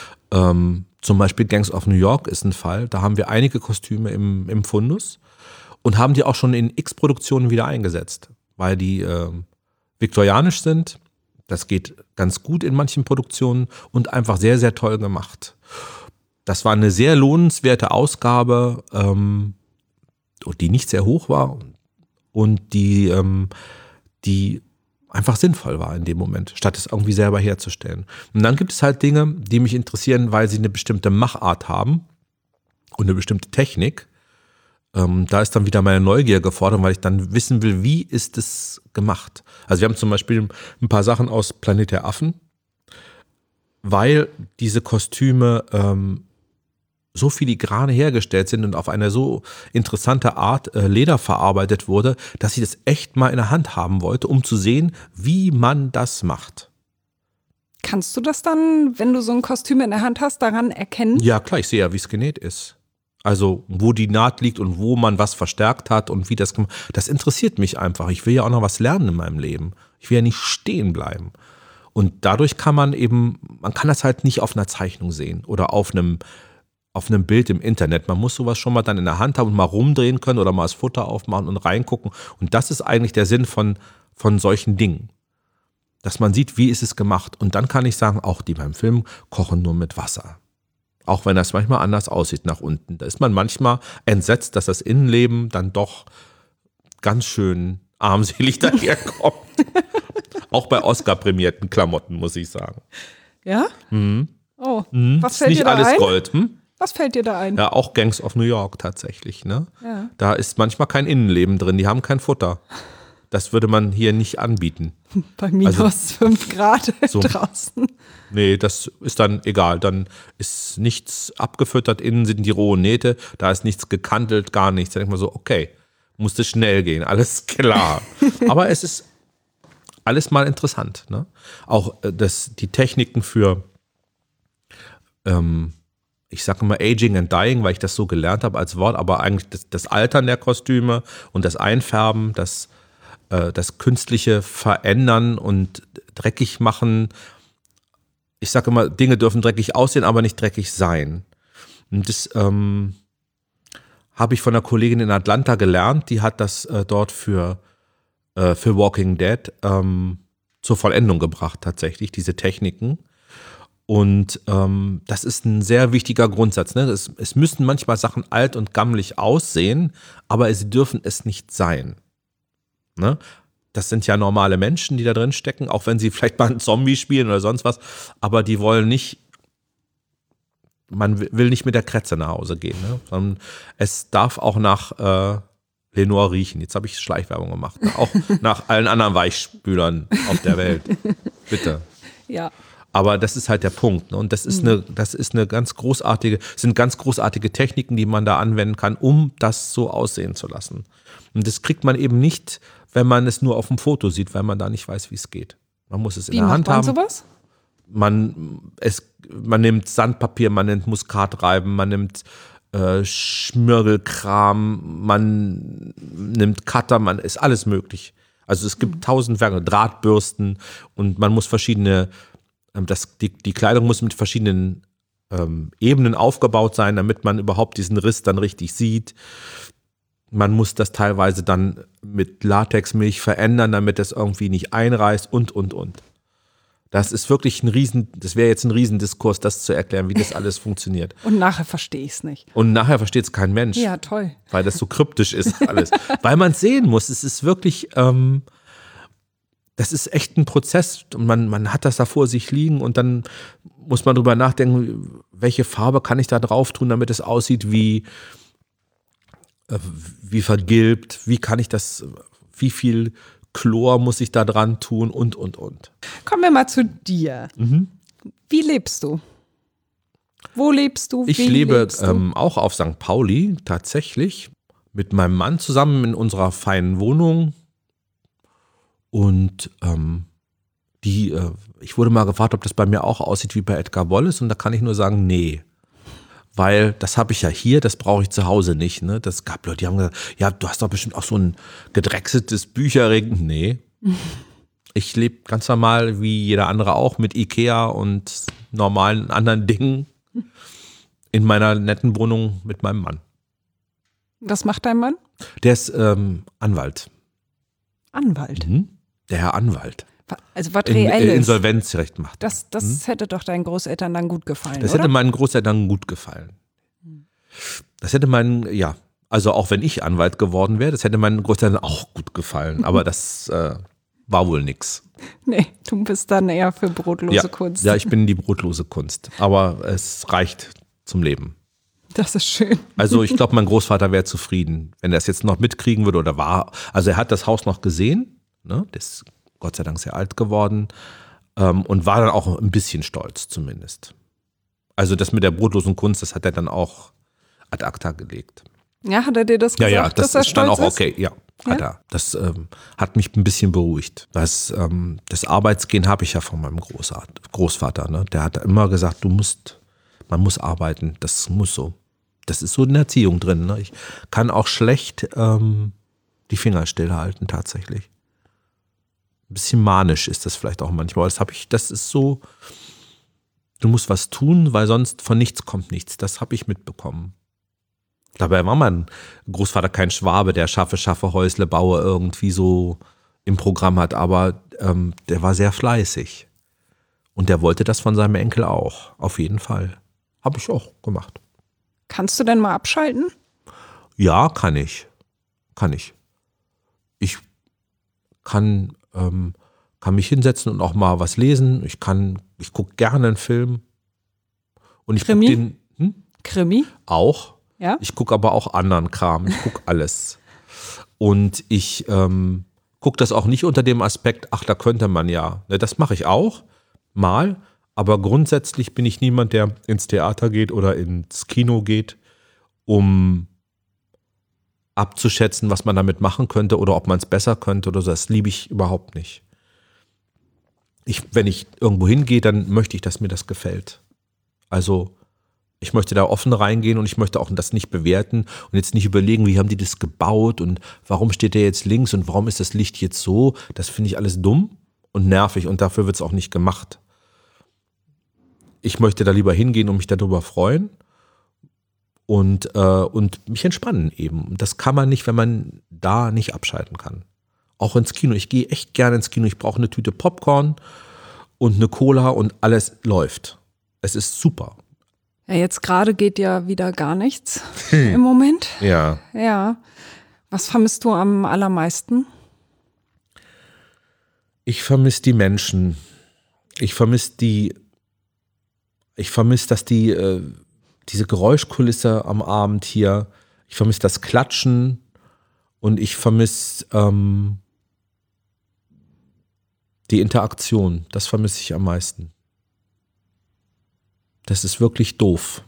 Zum Beispiel Gangs of New York ist ein Fall. Da haben wir einige Kostüme im Fundus und haben die auch schon in X-Produktionen wieder eingesetzt, weil die viktorianisch sind. Das geht ganz gut in manchen Produktionen und einfach sehr, sehr toll gemacht. Das war eine sehr lohnenswerte Ausgabe, die nicht sehr hoch war und die einfach sinnvoll war in dem Moment, statt es irgendwie selber herzustellen. Und dann gibt es halt Dinge, die mich interessieren, weil sie eine bestimmte Machart haben und eine bestimmte Technik. Da ist dann wieder meine Neugier gefordert, weil ich dann wissen will, wie ist es gemacht. Also wir haben zum Beispiel ein paar Sachen aus Planet der Affen, weil diese Kostüme so filigrane hergestellt sind und auf eine so interessante Art Leder verarbeitet wurde, dass ich das echt mal in der Hand haben wollte, um zu sehen, wie man das macht. Kannst du das dann, wenn du so ein Kostüm in der Hand hast, daran erkennen? Ja, klar, ich sehe ja, wie es genäht ist. Also, wo die Naht liegt und wo man was verstärkt hat und wie das gemacht. Das interessiert mich einfach. Ich will ja auch noch was lernen in meinem Leben. Ich will ja nicht stehen bleiben. Und dadurch kann man kann das halt nicht auf einer Zeichnung sehen oder auf einem Bild im Internet. Man muss sowas schon mal dann in der Hand haben und mal rumdrehen können oder mal das Futter aufmachen und reingucken. Und das ist eigentlich der Sinn von solchen Dingen. Dass man sieht, wie ist es gemacht. Und dann kann ich sagen, auch die beim Film kochen nur mit Wasser. Auch wenn das manchmal anders aussieht nach unten. Da ist man manchmal entsetzt, dass das Innenleben dann doch ganz schön armselig daherkommt. Auch bei Oscar-prämierten Klamotten, muss ich sagen. Ja? Mhm. Oh, was Ist fällt nicht dir da alles ein? Gold. Was fällt dir da ein? Ja, auch Gangs of New York tatsächlich. Ne? Ja. Da ist manchmal kein Innenleben drin, die haben kein Futter. Das würde man hier nicht anbieten. Bei minus 5 Grad so. draußen. Nee, das ist dann egal. Dann ist nichts abgefüttert, innen sind die rohen Nähte, da ist nichts gekantelt, gar nichts. Da denkt man so, okay, musste schnell gehen, alles klar. Aber es ist alles mal interessant. Ne? Auch die Techniken für ich sage immer Aging and Dying, weil ich das so gelernt habe als Wort, aber eigentlich das Altern der Kostüme und das Einfärben, das künstliche Verändern und dreckig machen. Ich sage immer, Dinge dürfen dreckig aussehen, aber nicht dreckig sein. Und das habe ich von einer Kollegin in Atlanta gelernt, die hat das dort für Walking Dead zur Vollendung gebracht, tatsächlich, diese Techniken. Und das ist ein sehr wichtiger Grundsatz. Ne? Es müssen manchmal Sachen alt und gammelig aussehen, aber sie dürfen es nicht sein. Ne? Das sind ja normale Menschen, die da drin stecken, auch wenn sie vielleicht mal einen Zombie spielen oder sonst was, aber die wollen nicht, man will nicht mit der Kretze nach Hause gehen. Ne? Sondern es darf auch nach Lenore riechen. Jetzt habe ich Schleichwerbung gemacht. Auch nach allen anderen Weichspülern auf der Welt. Bitte. Ja. Aber das ist halt der Punkt. Ne? Und das ist eine ganz großartige Techniken, die man da anwenden kann, um das so aussehen zu lassen. Und das kriegt man eben nicht, wenn man es nur auf dem Foto sieht, weil man da nicht weiß, wie es geht. Man muss es in der Hand haben. Wie macht man sowas? Man nimmt Sandpapier, man nimmt Muskatreiben, man nimmt Schmirgelkram, man nimmt Cutter, ist alles möglich. Also es gibt 1000 Werke, Drahtbürsten und man muss verschiedene, die Kleidung muss mit verschiedenen Ebenen aufgebaut sein, damit man überhaupt diesen Riss dann richtig sieht. Man muss das teilweise dann mit Latexmilch verändern, damit es irgendwie nicht einreißt und. Das ist wirklich das wäre jetzt ein Riesendiskurs, das zu erklären, wie das alles funktioniert. Und nachher verstehe ich es nicht. Und nachher versteht es kein Mensch. Ja, toll. Weil das so kryptisch ist alles. Weil man es sehen muss. Es ist wirklich, das ist echt ein Prozess. Und man hat das da vor sich liegen und dann muss man drüber nachdenken, welche Farbe kann ich da drauf tun, damit es aussieht wie vergilbt, wie kann ich das, wie viel Chlor muss ich da dran tun und. Kommen wir mal zu dir. Wie lebst du? Wo lebst du? Ich lebe auch auf St. Pauli, tatsächlich, mit meinem Mann zusammen in unserer feinen Wohnung. Und ich wurde mal gefragt, ob das bei mir auch aussieht wie bei Edgar Wallace. Und da kann ich nur sagen, nee. Weil das habe ich ja hier, das brauche ich zu Hause nicht. Ne? Das gab Leute, die haben gesagt, ja, du hast doch bestimmt auch so ein gedrechseltes Bücherregal. Nee. Ich lebe ganz normal, wie jeder andere auch, mit Ikea und normalen anderen Dingen in meiner netten Wohnung mit meinem Mann. Was macht dein Mann? Der ist Anwalt. Anwalt? Der Herr Anwalt. Also was Reelles. Insolvenzrecht macht. Das hätte doch deinen Großeltern dann gut gefallen, Das oder? hätte meinen Großeltern gut gefallen. Das hätte also auch wenn ich Anwalt geworden wäre, das hätte meinen Großeltern auch gut gefallen. Aber das war wohl nix. Nee, du bist dann eher für brotlose Kunst. Ja, ich bin die brotlose Kunst. Aber es reicht zum Leben. Das ist schön. Also ich glaube, mein Großvater wäre zufrieden, wenn er es jetzt noch mitkriegen würde oder war. Also er hat das Haus noch gesehen, ne? Der ist Gott sei Dank sehr alt geworden und war dann auch ein bisschen stolz zumindest. Also das mit der brotlosen Kunst, das hat er dann auch ad acta gelegt. Ja, hat er dir das gesagt, ja, das dass er ist stolz dann auch ist? okay, ja. Hat er. Das hat mich ein bisschen beruhigt. Das Arbeitsgehen habe ich ja von meinem Großvater. Ne? Der hat immer gesagt, man muss arbeiten, das muss so. Das ist so in der Erziehung drin. Ne? Ich kann auch schlecht die Finger stillhalten tatsächlich. Ein bisschen manisch ist das vielleicht auch manchmal. Das ist so, du musst was tun, weil sonst von nichts kommt nichts. Das habe ich mitbekommen. Dabei war mein Großvater kein Schwabe, der schaffe, Häusle, baue irgendwie so im Programm hat, aber der war sehr fleißig. Und der wollte das von seinem Enkel auch, auf jeden Fall. Habe ich auch gemacht. Kannst du denn mal abschalten? Ja, kann ich. Ich kann mich hinsetzen und auch mal was lesen. Ich gucke gerne einen Film. Und ich gucke den. Krimi? Auch. Ja? Ich gucke aber auch anderen Kram. Ich gucke alles. Und ich gucke das auch nicht unter dem Aspekt, ach, da könnte man ja. Das mache ich auch mal. Aber grundsätzlich bin ich niemand, der ins Theater geht oder ins Kino geht, um abzuschätzen, was man damit machen könnte oder ob man es besser könnte oder so. Das liebe ich überhaupt nicht. Wenn ich irgendwo hingehe, dann möchte ich, dass mir das gefällt. Also ich möchte da offen reingehen und ich möchte auch das nicht bewerten und jetzt nicht überlegen, wie haben die das gebaut und warum steht der jetzt links und warum ist das Licht jetzt so. Das finde ich alles dumm und nervig und dafür wird es auch nicht gemacht. Ich möchte da lieber hingehen und mich darüber freuen und mich entspannen eben. Das kann man nicht, wenn man da nicht abschalten kann. Auch ins Kino. Ich gehe echt gerne ins Kino. Ich brauche eine Tüte Popcorn und eine Cola und alles läuft. Es ist super. Ja, jetzt gerade geht ja wieder gar nichts im Moment. Ja. Ja. Was vermisst du am allermeisten? Ich vermisse die Menschen. Ich vermisse dass diese Geräuschkulisse am Abend hier. Ich vermisse das Klatschen und ich vermisse die Interaktion. Das vermisse ich am meisten. Das ist wirklich doof.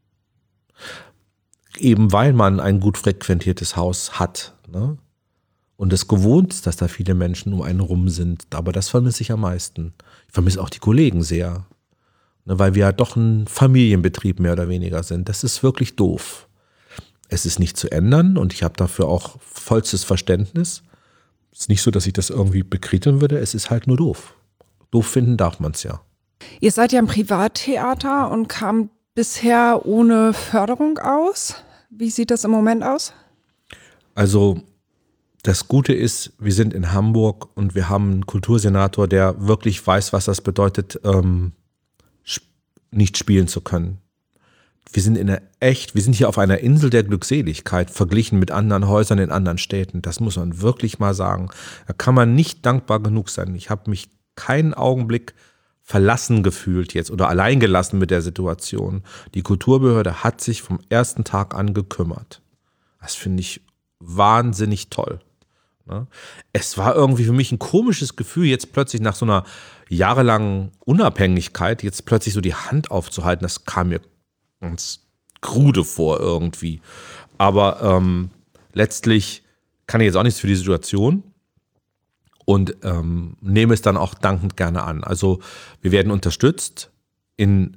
Eben weil man ein gut frequentiertes Haus hat, ne? Und es gewohnt ist, dass da viele Menschen um einen rum sind. Aber das vermisse ich am meisten. Ich vermisse auch die Kollegen sehr. Ne, weil wir ja doch ein Familienbetrieb mehr oder weniger sind. Das ist wirklich doof. Es ist nicht zu ändern und ich habe dafür auch vollstes Verständnis. Es ist nicht so, dass ich das irgendwie bekritteln würde. Es ist halt nur doof. Doof finden darf man es ja. Ihr seid ja ein Privattheater und kam bisher ohne Förderung aus. Wie sieht das im Moment aus? Also das Gute ist, wir sind in Hamburg und wir haben einen Kultursenator, der wirklich weiß, was das bedeutet, nicht spielen zu können. Wir sind hier auf einer Insel der Glückseligkeit, verglichen mit anderen Häusern in anderen Städten. Das muss man wirklich mal sagen. Da kann man nicht dankbar genug sein. Ich habe mich keinen Augenblick verlassen gefühlt jetzt oder alleingelassen mit der Situation. Die Kulturbehörde hat sich vom ersten Tag an gekümmert. Das finde ich wahnsinnig toll. Ne? Es war irgendwie für mich ein komisches Gefühl, jetzt plötzlich nach so einer jahrelangen Unabhängigkeit, jetzt plötzlich so die Hand aufzuhalten, das kam mir ganz krude vor irgendwie. Aber letztlich kann ich jetzt auch nichts für die Situation und nehme es dann auch dankend gerne an. Also wir werden unterstützt in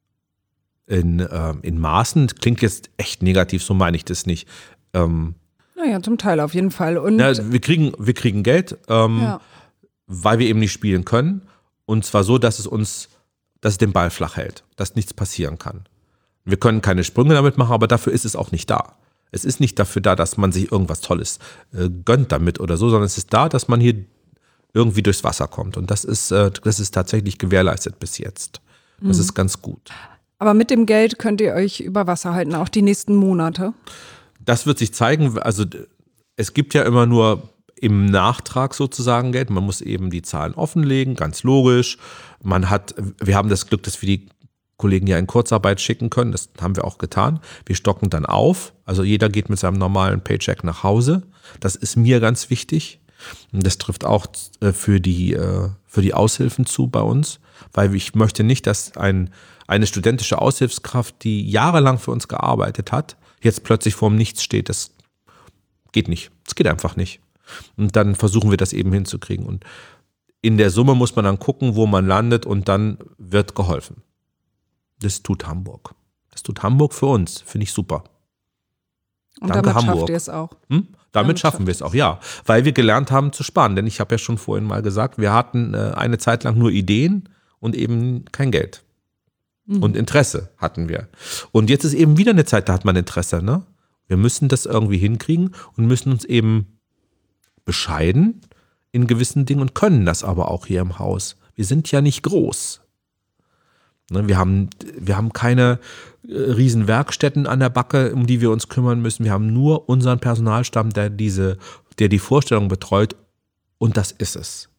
Maßen, klingt jetzt echt negativ, so meine ich das nicht. Naja, zum Teil auf jeden Fall. Und Wir kriegen Geld, weil wir eben nicht spielen können. Und zwar so, dass es den Ball flach hält, dass nichts passieren kann. Wir können keine Sprünge damit machen, aber dafür ist es auch nicht da. Es ist nicht dafür da, dass man sich irgendwas Tolles gönnt damit oder so, sondern es ist da, dass man hier irgendwie durchs Wasser kommt. Und das ist tatsächlich gewährleistet bis jetzt. Das ist ganz gut. aber mit dem Geld könnt ihr euch über Wasser halten, auch die nächsten Monate. Das wird sich zeigen. Also es gibt ja immer nur im Nachtrag sozusagen Geld. Man muss eben die Zahlen offenlegen, ganz logisch. Wir haben das Glück, dass wir die Kollegen ja in Kurzarbeit schicken können. Das haben wir auch getan. Wir stocken dann auf. Also jeder geht mit seinem normalen Paycheck nach Hause. Das ist mir ganz wichtig. Und das trifft auch für die Aushilfen zu bei uns, weil ich möchte nicht, dass eine studentische Aushilfskraft, die jahrelang für uns gearbeitet hat, jetzt plötzlich vorm Nichts steht. Das geht nicht. Das geht einfach nicht. Und dann versuchen wir das eben hinzukriegen. Und in der Summe muss man dann gucken, wo man landet und dann wird geholfen. Das tut Hamburg. Das tut Hamburg für uns. Finde ich super. Und Danke, damit Hamburg. schafft ihr es auch. Damit schaffen wir es auch, ja. Weil wir gelernt haben zu sparen. Denn ich habe ja schon vorhin mal gesagt, wir hatten eine Zeit lang nur Ideen und eben kein Geld. Und Interesse hatten wir. Und jetzt ist eben wieder eine Zeit, da hat man Interesse. Ne? Wir müssen das irgendwie hinkriegen und müssen uns eben bescheiden in gewissen Dingen und können das aber auch hier im Haus. Wir sind ja nicht groß. Ne, wir haben keine riesen Werkstätten an der Backe, um die wir uns kümmern müssen. Wir haben nur unseren Personalstamm, der die Vorstellung betreut. Und das ist es.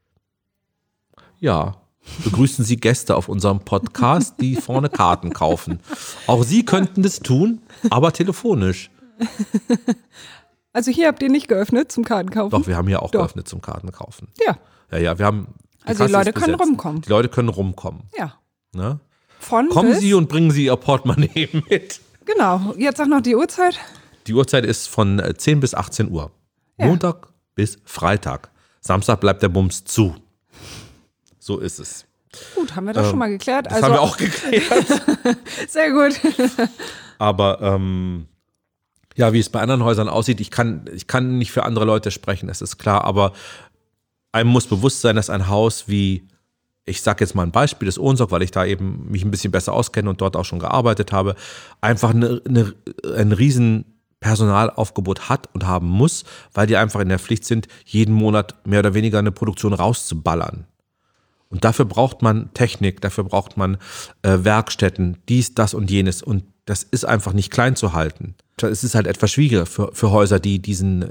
Ja. Begrüßen Sie Gäste auf unserem Podcast, die vorne Karten kaufen. Auch Sie könnten das tun, aber telefonisch. Also hier habt ihr nicht geöffnet zum Kartenkaufen? Doch, wir haben hier auch geöffnet zum Kartenkaufen. Ja. Ja, wir haben. Also die Leute können rumkommen. Die Leute können rumkommen. Ja. Ne? Kommen Sie und bringen Sie Ihr Portemonnaie mit. Genau. Jetzt sag noch die Uhrzeit. Die Uhrzeit ist von 10 bis 18 Uhr. Ja. Montag bis Freitag. Samstag bleibt der Bums zu. So ist es. Gut, haben wir das schon mal geklärt. Das haben wir auch geklärt. Sehr gut. Aber ja, wie es bei anderen Häusern aussieht, ich kann nicht für andere Leute sprechen, das ist klar, aber einem muss bewusst sein, dass ein Haus wie, ich sage jetzt mal ein Beispiel, das Ohnsorg, weil ich da eben mich ein bisschen besser auskenne und dort auch schon gearbeitet habe, einfach ein riesen Personalaufgebot hat und haben muss, weil die einfach in der Pflicht sind, jeden Monat mehr oder weniger eine Produktion rauszuballern. Und dafür braucht man Technik, dafür braucht man Werkstätten, dies, das und jenes. Und das ist einfach nicht klein zu halten. Es ist halt etwas schwieriger für Häuser, die diesen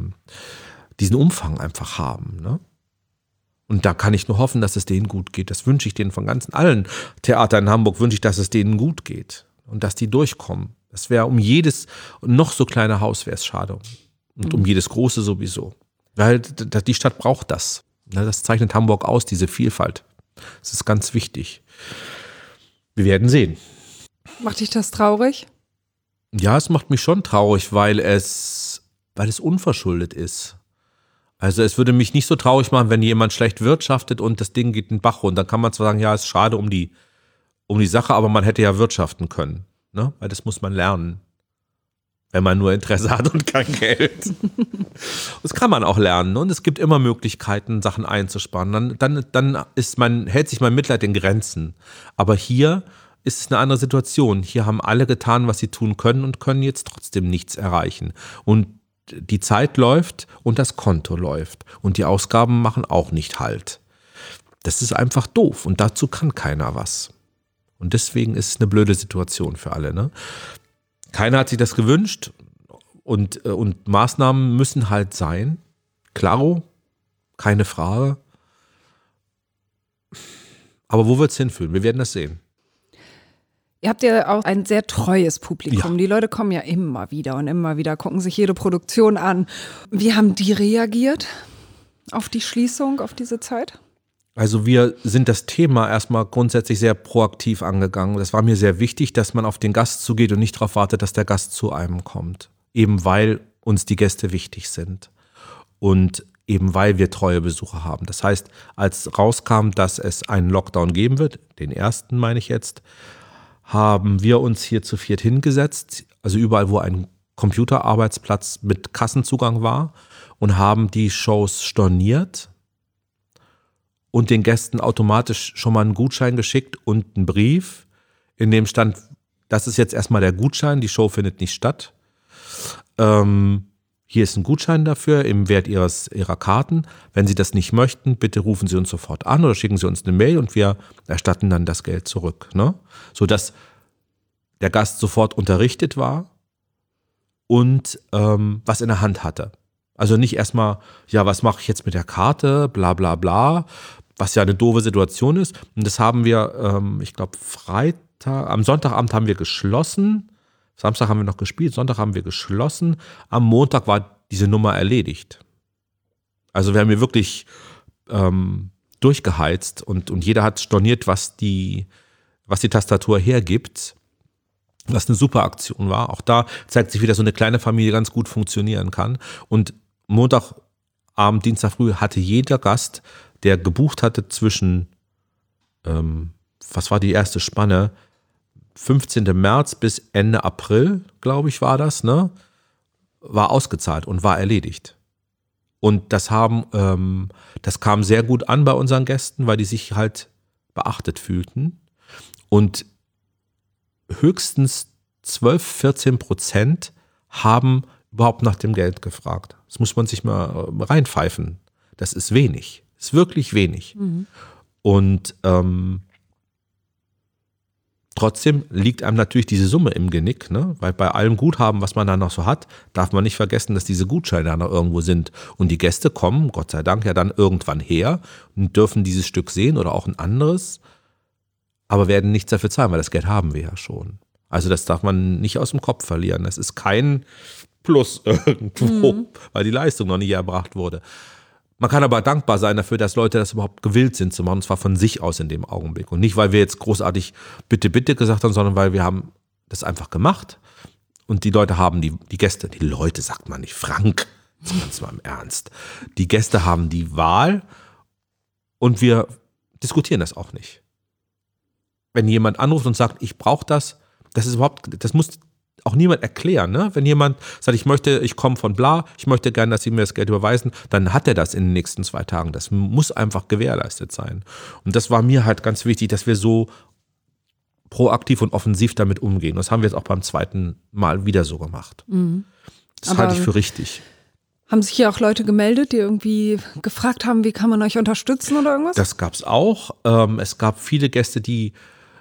Umfang einfach haben. Ne? Und da kann ich nur hoffen, dass es denen gut geht. Das wünsche ich denen von allen Theatern in Hamburg, wünsche ich, dass es denen gut geht. Und dass die durchkommen. Das wäre um jedes noch so kleine Haus wäre es schade. Und um jedes große sowieso. Weil die Stadt braucht das. Das zeichnet Hamburg aus, diese Vielfalt. Das ist ganz wichtig. Wir werden sehen. Macht dich das traurig? Ja, es macht mich schon traurig, weil es unverschuldet ist. Also es würde mich nicht so traurig machen, wenn jemand schlecht wirtschaftet und das Ding geht in den Bach runter. Dann kann man zwar sagen, ja, es ist schade um die Sache, aber man hätte ja wirtschaften können. Ne? Weil das muss man lernen. Wenn man nur Interesse hat und kein Geld. Das kann man auch lernen. Und es gibt immer Möglichkeiten, Sachen einzusparen. Dann hält sich mein Mitleid in Grenzen. Aber hier ist es eine andere Situation. Hier haben alle getan, was sie tun können und können jetzt trotzdem nichts erreichen. Und die Zeit läuft und das Konto läuft. Und die Ausgaben machen auch nicht Halt. Das ist einfach doof und dazu kann keiner was. Und deswegen ist es eine blöde Situation für alle, ne? Keiner hat sich das gewünscht und Maßnahmen müssen halt sein. Klaro, keine Frage. Aber wo wird es hinführen? Wir werden das sehen. Ihr habt ja auch ein sehr treues Publikum. Ja. Die Leute kommen ja immer wieder, gucken sich jede Produktion an. Wie haben die reagiert auf die Schließung, auf diese Zeit? Also wir sind das Thema erstmal grundsätzlich sehr proaktiv angegangen. Das war mir sehr wichtig, dass man auf den Gast zugeht und nicht darauf wartet, dass der Gast zu einem kommt. Eben weil uns die Gäste wichtig sind und eben weil wir treue Besucher haben. Das heißt, als rauskam, dass es einen Lockdown geben wird, den ersten meine ich jetzt, haben wir uns hier zu viert hingesetzt, also überall, wo ein Computerarbeitsplatz mit Kassenzugang war, und haben die Shows storniert und den Gästen automatisch schon mal einen Gutschein geschickt und einen Brief, in dem stand, das ist jetzt erstmal der Gutschein, die Show findet nicht statt. Hier ist ein Gutschein dafür im Wert Ihrer Karten. Wenn Sie das nicht möchten, bitte rufen Sie uns sofort an oder schicken Sie uns eine Mail und wir erstatten dann das Geld zurück. Ne? Sodass der Gast sofort unterrichtet war und was in der Hand hatte. Also nicht erstmal, ja, was mache ich jetzt mit der Karte, bla bla bla, was ja eine doofe Situation ist. Und das haben wir, ich glaube, am Sonntagabend haben wir geschlossen. Samstag haben wir noch gespielt, Sonntag haben wir geschlossen. Am Montag war diese Nummer erledigt. Also wir haben hier wirklich durchgeheizt und jeder hat storniert, was die Tastatur hergibt. Was eine super Aktion war. Auch da zeigt sich wieder, so eine kleine Familie ganz gut funktionieren kann. Und Montagabend, Dienstag früh hatte jeder Gast, der gebucht hatte zwischen, was war die erste Spanne, 15. März bis Ende April, glaube ich, war das, ne? War ausgezahlt und war erledigt. Und das kam sehr gut an bei unseren Gästen, weil die sich halt beachtet fühlten. Und höchstens 12-14% haben überhaupt nach dem Geld gefragt. Das muss man sich mal reinpfeifen. Das ist wenig. Das ist wirklich wenig. Mhm. Und trotzdem liegt einem natürlich diese Summe im Genick, ne? Weil bei allem Guthaben, was man da noch so hat, darf man nicht vergessen, dass diese Gutscheine da noch irgendwo sind. Und die Gäste kommen, Gott sei Dank, ja dann irgendwann her und dürfen dieses Stück sehen oder auch ein anderes, aber werden nichts dafür zahlen, weil das Geld haben wir ja schon. Also das darf man nicht aus dem Kopf verlieren. Das ist kein Plus irgendwo, weil die Leistung noch nicht erbracht wurde. Man kann aber dankbar sein dafür, dass Leute das überhaupt gewillt sind zu machen, und zwar von sich aus in dem Augenblick. Und nicht, weil wir jetzt großartig bitte, bitte gesagt haben, sondern weil wir haben das einfach gemacht. Und die Leute haben die Gäste, die Leute sagt man nicht, Frank, ganz mal im Ernst. Die Gäste haben die Wahl und wir diskutieren das auch nicht. Wenn jemand anruft und sagt, ich brauche das muss auch niemand erklären, ne? Wenn jemand sagt, ich komme von bla, ich möchte gerne, dass Sie mir das Geld überweisen, dann hat er das in den nächsten 2 Tagen. Das muss einfach gewährleistet sein. Und das war mir halt ganz wichtig, dass wir so proaktiv und offensiv damit umgehen. Das haben wir jetzt auch beim zweiten Mal wieder so gemacht. Mhm. Das halte ich für richtig. Haben sich hier auch Leute gemeldet, die irgendwie gefragt haben, wie kann man euch unterstützen oder irgendwas? Das gab es auch. Es gab viele Gäste, die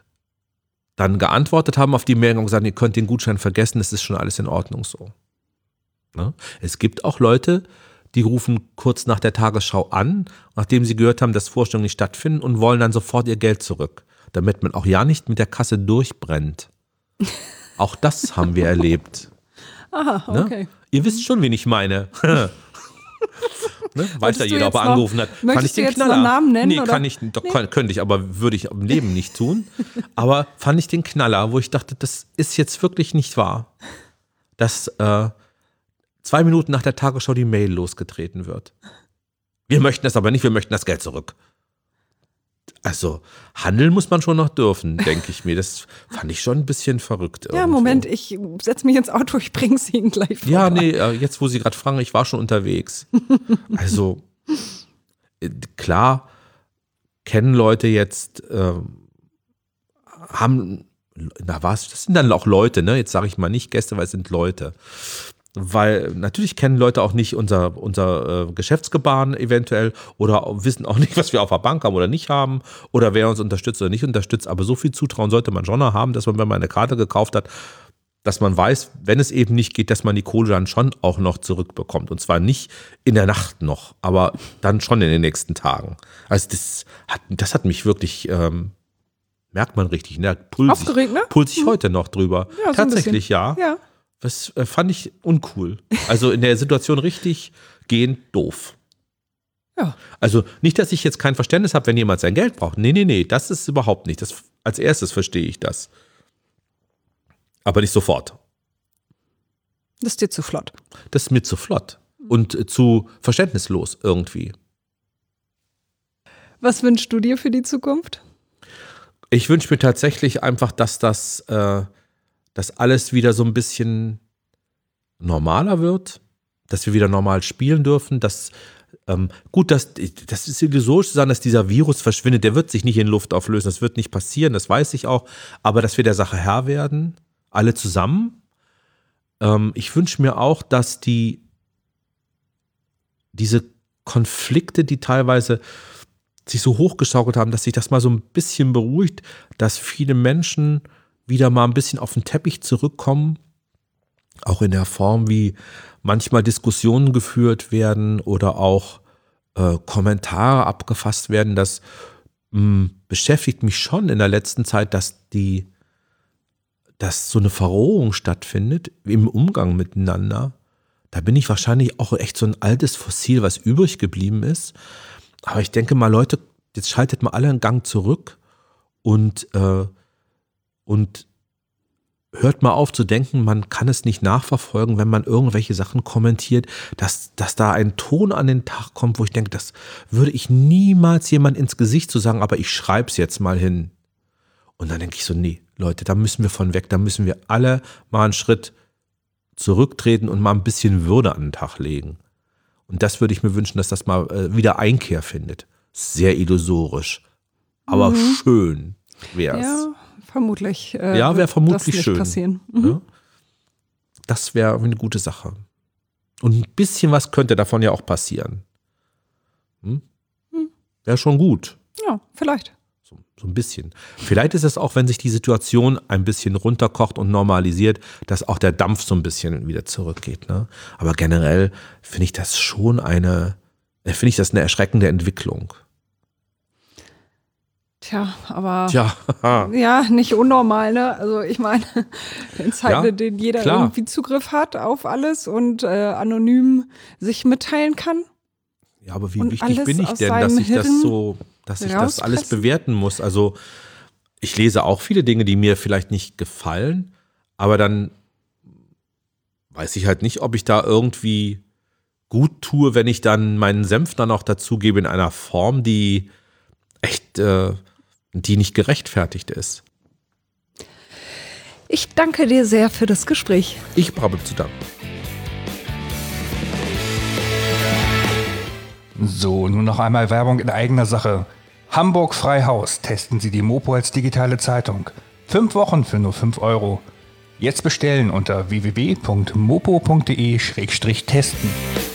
dann geantwortet haben auf die Mail und gesagt, ihr könnt den Gutschein vergessen, es ist schon alles in Ordnung so. Ne? Es gibt auch Leute, die rufen kurz nach der Tagesschau an, nachdem sie gehört haben, dass Vorstellungen nicht stattfinden und wollen dann sofort ihr Geld zurück, damit man auch ja nicht mit der Kasse durchbrennt. Auch das haben wir erlebt. Aha, okay. Ne? Ihr wisst schon, wen ich meine. Ne? Weiß ja jeder, ob er angerufen hat. Möchtest fand ich den du jetzt Knaller. noch Namen nennen? Nee, oder? Könnte ich, aber würde ich im Leben nicht tun. Aber fand ich den Knaller, wo ich dachte, das ist jetzt wirklich nicht wahr, dass 2 Minuten nach der Tagesschau die Mail losgetreten wird. Wir möchten das aber nicht, wir möchten das Geld zurück. Also handeln muss man schon noch dürfen, denke ich mir. Das fand ich schon ein bisschen verrückt. Ja, irgendwo. Moment, ich setze mich ins Auto, ich bringe es Ihnen gleich vorbei. Ja, nee, jetzt wo Sie gerade fragen, ich war schon unterwegs. Also klar, kennen Leute jetzt, das sind dann auch Leute, ne? Jetzt sage ich mal nicht Gäste, weil es sind Leute. Weil natürlich kennen Leute auch nicht unser Geschäftsgebaren eventuell oder wissen auch nicht, was wir auf der Bank haben oder nicht haben oder wer uns unterstützt oder nicht unterstützt. Aber so viel Zutrauen sollte man schon noch haben, dass man, wenn man eine Karte gekauft hat, dass man weiß, wenn es eben nicht geht, dass man die Kohle dann schon auch noch zurückbekommt. Und zwar nicht in der Nacht noch, aber dann schon in den nächsten Tagen. Also das hat mich wirklich Merkt man richtig, ne? Aufgeregt, ne? Puls ich heute noch drüber. Ja, so Tatsächlich, ja. Ja. Das fand ich uncool. Also in der Situation richtig gehend doof. Ja. Also nicht, dass ich jetzt kein Verständnis habe, wenn jemand sein Geld braucht. Nee, das ist überhaupt nicht. Als erstes verstehe ich das. Aber nicht sofort. Das ist dir zu flott. Das ist mir zu flott und zu verständnislos irgendwie. Was wünschst du dir für die Zukunft? Ich wünsche mir tatsächlich einfach, dass das alles wieder so ein bisschen normaler wird, dass wir wieder normal spielen dürfen, dass das ist illusorisch zu sagen, dass dieser Virus verschwindet, der wird sich nicht in Luft auflösen, das wird nicht passieren, das weiß ich auch, aber dass wir der Sache Herr werden, alle zusammen. Ich wünsche mir auch, dass diese Konflikte, die teilweise sich so hochgeschaukelt haben, dass sich das mal so ein bisschen beruhigt, dass viele Menschen wieder mal ein bisschen auf den Teppich zurückkommen, auch in der Form, wie manchmal Diskussionen geführt werden oder auch Kommentare abgefasst werden. Das beschäftigt mich schon in der letzten Zeit, dass so eine Verrohung stattfindet im Umgang miteinander. Da bin ich wahrscheinlich auch echt so ein altes Fossil, was übrig geblieben ist. Aber ich denke mal, Leute, jetzt schaltet mal alle einen Gang zurück und hört mal auf zu denken, man kann es nicht nachverfolgen, wenn man irgendwelche Sachen kommentiert, dass da ein Ton an den Tag kommt, wo ich denke, das würde ich niemals jemand ins Gesicht zu sagen, aber ich schreibe es jetzt mal hin. Und dann denke ich so, nee, Leute, da müssen wir von weg, da müssen wir alle mal einen Schritt zurücktreten und mal ein bisschen Würde an den Tag legen. Und das würde ich mir wünschen, dass das mal wieder Einkehr findet. Sehr illusorisch, aber schön wäre es. Ja, vermutlich. Wäre vermutlich das schön. Nicht passieren. Ja? Das wäre eine gute Sache. Und ein bisschen was könnte davon ja auch passieren. Wäre schon gut. Ja, vielleicht. So ein bisschen. Vielleicht ist es auch, wenn sich die Situation ein bisschen runterkocht und normalisiert, dass auch der Dampf so ein bisschen wieder zurückgeht. Ne? Aber generell finde ich das schon eine erschreckende Entwicklung. Tja, aber Tja. ja, nicht unnormal, ne? Also ich meine, in Zeiten, in denen jeder klar. irgendwie Zugriff hat auf alles und anonym sich mitteilen kann. Ja, aber wie Und wichtig alles bin ich aus denn, dass seinem ich das Hirn so, dass ich das alles rauspressen? bewerten muss? Also ich lese auch viele Dinge, die mir vielleicht nicht gefallen, aber dann weiß ich halt nicht, ob ich da irgendwie gut tue, wenn ich dann meinen Senf dann auch dazugebe in einer Form, die echt, die nicht gerechtfertigt ist. Ich danke dir sehr für das Gespräch. Ich habe zu danken. So, nun noch einmal Werbung in eigener Sache. Hamburg Freihaus. Testen Sie die Mopo als digitale Zeitung. 5 Wochen für nur 5 €. Jetzt bestellen unter www.mopo.de/testen.